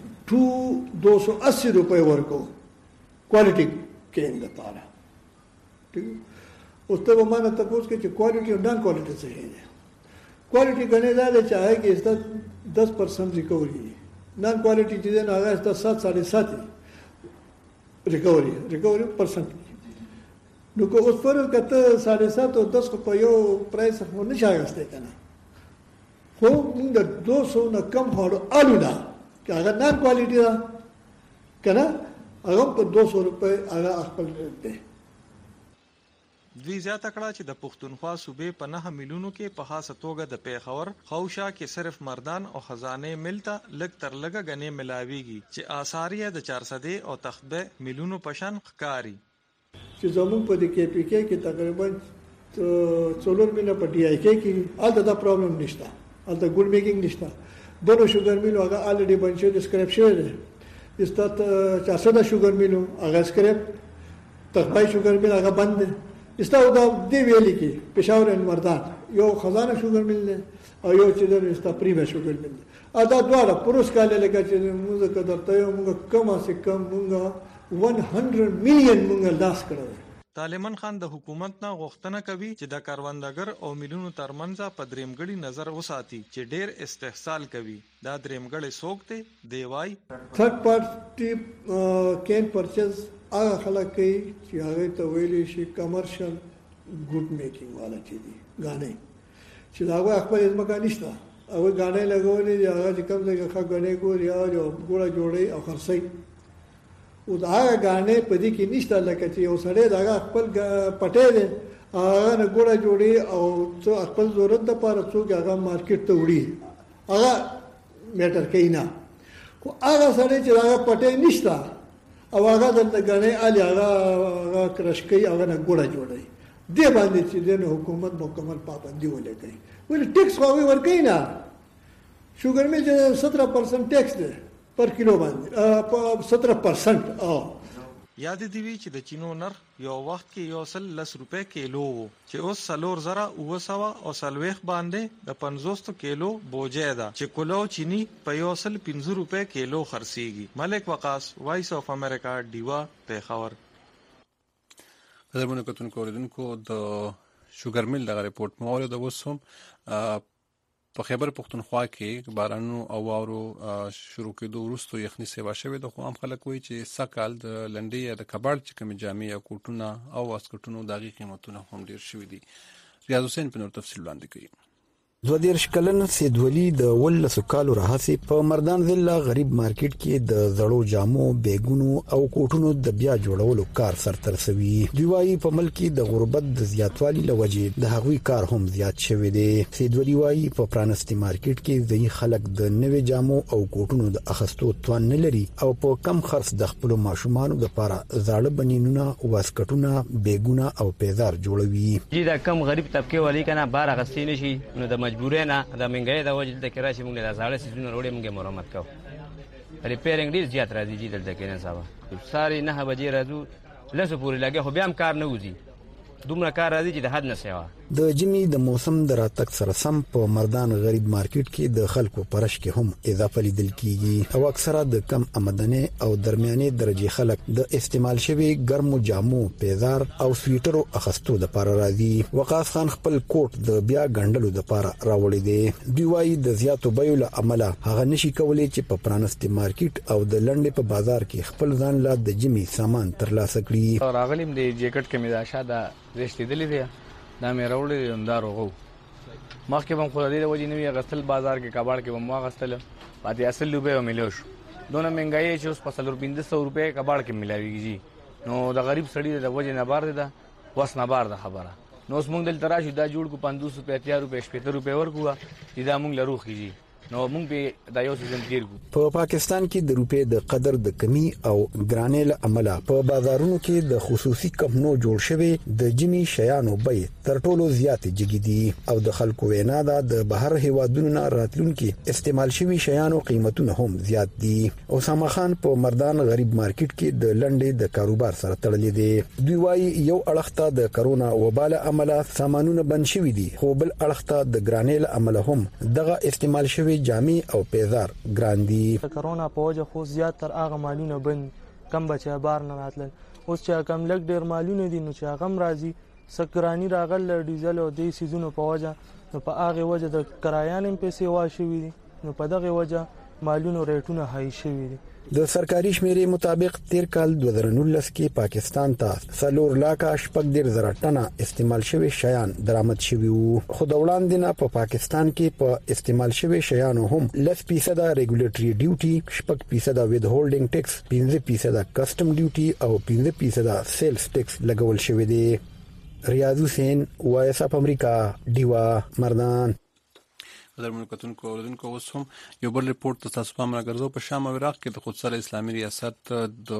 280 روپے ورکو کوالټي کې د پاره. ٹھیک اوس ته مانه تاسو کې چې کوالټي او نان کوالټي څه دی. کوالټي غنی دا چې هغه کې است 10% ریکوري، نان کوالټي چې نه هغه است 7.7 ریکوري پرسنټ. نو که اوس فرق کته 7.7 او 10 په یو پرایس خو نه شاګسته کنه، خو موږ د 200 نه کم هړو الونا که هغه نان کوالټي دا کنه هغه په 200 روپے هغه خپل دی. دوی زیاته کړه چې د پښتونخوا صوبې په 9 میلیونو کې په خاصه توګه د پیښور خوشا کې صرف مردان او خزانه ملته لګ تر لګ غنی ملاويږي چې آثاریه د 400 او تخبه میلیونو پشان ښکاری. چې زمون په دې کې پی کې کې تقریبا 4 میلیونه په ډی آی کې الته دا پرابلم نشته، الته ګول میکینګ نشته. بنو شوګر میلو هغه الریډي بنچو د سکرپ شوی دی. استاد 400 شوګر میلو هغه سکرپ، تخبای شوګر میل هغه بند دی. استاو دا دی ویلي کې پېښور ان مردان یو خزانه شوګر میل دی او یو چې د استا پریمه شوګر میل دی. ادا دواړه پروس کاله لګا چې موږ قدرته یو موږ کم اس کم موږ 100 میلیون موږ لاس کړو. طالبان خان د حکومت نه غوښتنه کوي چې د کاروندګر او میلیونو ترمنځ په دریمګړي نظر وساتي چې ډیر استحصال کوي. دا دریمګړي سوکته دی وای تھرد پارټي کین پرچیز هغه خلک کوي چې هغه ته ویلي شي کمرشل ګډ میکینګ والا چې دي غانې چې دا هغه خپل ځمکه نشته او غانې لګولې دي هغه چې کوم ځای کې غانې ګوري او ګوړه جوړي او خرڅي او دا غانې په دې کې نشته لکه چې یو سړی دا خپل پټې دي هغه نه ګوړه جوړي او څو خپل ضرورت لپاره څوک هغه مارکیټ ته وړي هغه میټر کوي نه. خو هغه سړی چې هغه پټې نشته او هغه د غنی علي هغه کرشکي هغه نه ګوړه جوړي دی باندې چې د حکومت مکمل پابندي ولګي. ول ټیکس خو ورکوي نه، شوګر می چې 17% ټیکس دی پر کیلو باندې په 17%. یاد دی وی چې د چینو نرخ یو وخت کې یو 10 روپے کیلو وو چې اوس 4000 او سلويخ باندې د 50 کیلو بوجه ده چې کولو چینی په یو 15 روپے کیلو خرڅيږي. ملک وقاص، وایس اف امریکا، ډیوا، پیښور. قدرمنو کتونکو اوریدونکو د شوګر میل دغه ریپورت مو ولې د وسوم په خیبر پختونخوا کې بارانو او واورو شروع کېدو وروسته یخني سیوا شوې ده. خو هم خلک وایي چې سکهال د لنډۍ یا د کباړ چې کومې جامې یا کوټونه او واسکټونو د هغې قیمتونه هم ډېر شوي دي. ریاض حسین په نور تفصیل وړاندې کوي. 22 کلن سیدولي د ولسو کالو راهسي په مردان ضلع غریب مارکیټ کې د زړو جامو بیګونو او کوټونو د بیا جوړولو کار سرته رسوي. دوی وايي په ملک کې د غربت د زیاتوالي لوجې د هغوی کار هم زیات شوی دی. سیدولي وايي په پرانستي مارکیټ کې ځینې خلک د نوې جامو او کوټونو د اخستو توان نه لري او په کم خرڅ د خپل ماشومانو لپاره زاړه بنینونه، واسکټونه، بیګونه او پیزار جوړوي. دا کم غریب طبقه والی کنه بار غستی نشي نو د مجبورې نه د منګړې د وجه د کراشي موږ د زاړه سيزونه وروړي موږ مرمت کوو. ریپیرینګ ډیر زیات راځي چې دلته کې نه صاحب ساري 9 بجې راځو لسه پورې لګي خو بیا هم کار نه وځي. دومره کار راځي چې د حد نه سیوا. د جمی د موسم د راتګ سره سم په مردان غریب مارکیټ کې د خلکو پرش کې هم اضافه لیدل کیږي او اکثره د کم آمدنی او درمیاني درجه خلک د استعمال شوی ګرمو جامو، پیزار او سویټرو اخستو د لپاره راځي. وقاص خان خپل کوټ د بیا ګڼډلو د لپاره راوړی دی. دوی وايي د زیاتو بیو له امله هغه نشي کولای چې په پرانستي مارکیټ او د لنډې په بازار کې خپل ځان لا د جمی سامان ترلاسه کړي. راغلم د جیکټ کې مې دا شاده رښتېدلې دی دا مې راوړل اندار وغو مخکې هم خو دې وجې نوې غسل بازار کې کباړ کې هم غسل پاتې اصل لوبه وملو شو دونه مهنګای چې اوس په 1500 روپے کباړ کې ملاويږي نو د غریب سړي د وجې نه بار ده وس نه بار ده خبره نو اوس موږ دلته راشو دا جوړ کو 500 روپے 80 روپے 70 روپے ورکو چې دا موږ لروخیږي نو موږ به دا یو سیزن تیر کو. په پاکستان کې د روپې د قدر د کمی او ګرانۍ له امله په بازارونو کې د خصوصي کمپنو جوړ شوی د جمی شیانو بیې تر ټولو زیات جګیدي او د خلکو وینا ده د بهر هیوادونو نه راتلونکي استعمال شوی شیانو قیمتونه هم زیات دي. اسامه خان په مردان غریب مارکیټ کې د لنډې د کاروبار سره تړلې دي. دوی وايي یو اړخته د کرونا وبال عمله سامانونه بند شوي دي خو بل اړخته د ګرانۍ له امله هم دغه استعمال شوی جامې او پیزار ګران دي. کرونا په وجه خو زیات تر هغه مالونه بند کم بچا بار نه راتل اوس چې کم لګ ډیر مالونه دي نو چې هغه راځي سکرانی راغل ډیزل او د سيزونو په وجه نو په هغه وجه د کرایانم پیسې واشوي دي نو په دغه وجه مالونو ریټونه هاي شوي دي. د سرکاري شمیرې مطابق تیر کال 2019 کې پاکستان ته 4,14,000 ټنه استعمال شوی شیان درآمد شوي وو خو د وړاندې نه په پاکستان کې په استعمال شوی شیانو هم 10% ریګولیټري ډیوټي 6% وید هولډینګ ټیکس 15% کسٹم ډیوټي او 15% سیلز ټیکس لګول شوی دی. ریاض حسین وایس اپ امریکا دیوا مردان. درملکتونکو اوردونکو اوس هم یو بل ریپورت تاسو په امر غرضو په شام او عراق کې د خودسره اسلامي ریاست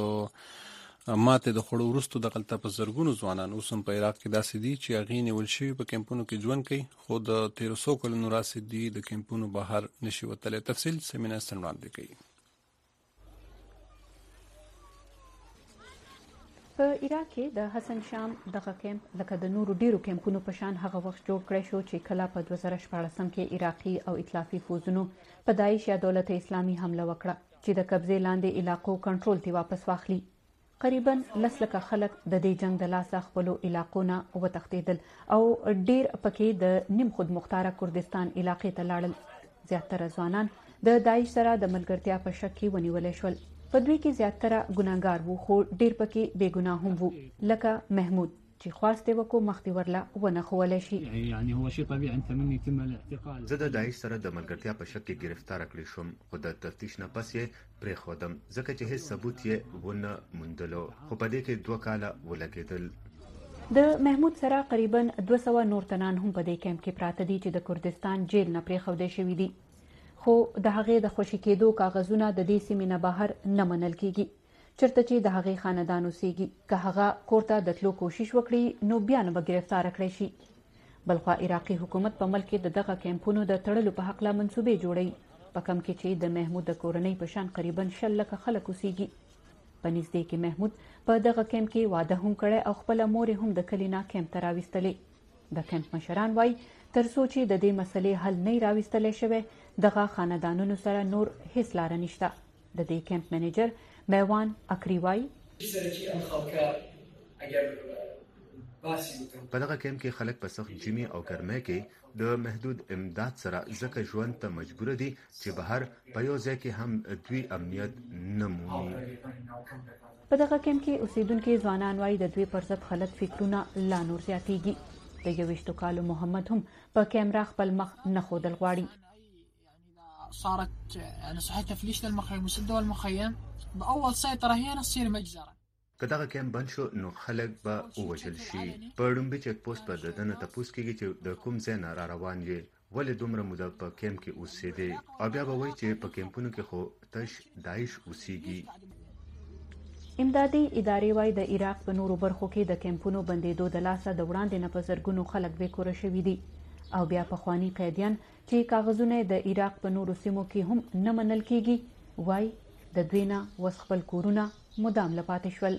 د ماته د خړو ورستو د غلطه په زرګونو ځوانان اوس هم په عراق کې داسې دي چې اغینې ولشي په کمپونو کې ژوند کوي خو د 1300 کلونو راسي دي د کمپونو بهر نشي وتلې. تفصیل سیمینار ستنوان کوي. په عراق کې د حسن شام دغه کیمپ لکه د نورو ډیرو کیمپونو په شان هغه وخت جوړ کړی شو چې کله په 2014 کې عراقي او ائتلافي فوجونو په داعش یا دولت اسلامي حمله وکړه چې د قبضې لاندې علاقو کنټرول ته واپس واخلي. قریبا 10 لک خلک د دې جنگ د لاسه خپل علاقو نه وتښتیدل او ډیر پکې د نیم خود مختاره کردستان علاقې ته لاړل. زیاتره ځوانان د داعش سره د ملګرتیا په شک کې ونیول شول. په دوی کې زیاتره ګناګار وو خو ډیر پکې بے ګناه هم وو لکه محمود چې خواسته وکړو مختی ورله ونه خولای شي. يعني هو شيء طبيعي انت من يتم الاعتقال. زه د داعش سره د ملګرتیا په شک کې گرفتار کړی شوم خو د تفتیش نه پس یې پرې خودم ځکه چې هیڅ ثبوت یې ونه موندلو خو په دې کې 2 کاله ولګېدل. د محمود سره قریبا 200 نور تنان هم په دې کیمپ کې پراته دي چې د کردستان جیل نه پرې خوده شوی دي خو د هغې د خوشی کېدو کاغذونه د دې سیمې نه بهر نه منل کیږي. چرته چې د هغې خاندان اوسېږي که هغه کور ته د تلو کوشش وکړي نو بیا نه به ګرفتار کړی شي. بلخوا عراقي حکومت په ملک کې د دغه کیمپونو د تړلو په حق لا منصوبې جوړوي په کم کې چې د محمود د کورنۍ په شان قریبا 10 لک خلک اوسېږي. په نږدې کې محمود په دغه کیمپ کې واده هم کړی او خپل مور هم د کلی نه کیمپ ته راوستلې. د کیمپ مشران وایي تر څو چې د دې مسلې حل نه راوستل شوی دغه خاندانونو سره نور هیڅ لار نشته. د دې کیمپ منیجر میوان اکریوای په دغه کیمپ کې خلک په سخت جمی او ګرمۍ کې د محدود امداد سره ځکه ژوند ته مجبور دي چې بهر په یو ځای کې هم دوی امنیت نه مومي. په دغه کیمپ کې اوسیدونکو ځوانان وایي د دوی پر ضد غلط فکرونه لا نور زیاتېږي. د 21 کالو محمد هم په کیمرا خپل مخ نه ښودل غواړي. صارت يعني صحتها في ليش المخيم وسدوا المخيم بأول سيطرة هي نصير مجزرة. کداغه کیمپ بند شو نو خلک به ووجل شي. په ډومبي چک پوسټ پر ددنه تپوس کېږي چې د کوم ځای نه را روان یې، ولې دومره موده په کیمپ کې اوسېدې، او بیا به وایي چې په کیمپونو کې خو تش داعش اوسېږي. امدادي ادارې وايي د عراق په نورو برخو کې د کیمپونو بندېدو د لاسه د وړاندې نه په زرګونو خلک بېکوره شوي دي، او بیا پخواني قیدیان چې کاغذونه د عراق په نورو سیمو کې هم نه منل کېږي، وايي د دوی نه وس خپل کورونه مدام لپاتې شول.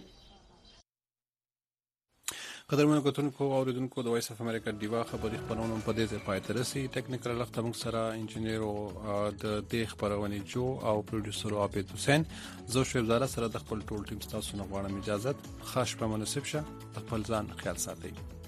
قدرمنو کتونکو او اوریدونکو د وایس اف امریکا دیوا خبري خبرونه په دې ځای پای ته رسي. ټیکنیکل لخت موږ سره انجنیر او د دې خبرونه جو او پروډوسر عابد حسین، زه شعیب زاره سره د خپل ټول ټیم تاسو نه غواړم اجازه، خاص په مناسب شه، خپل ځان خیال ساتئ.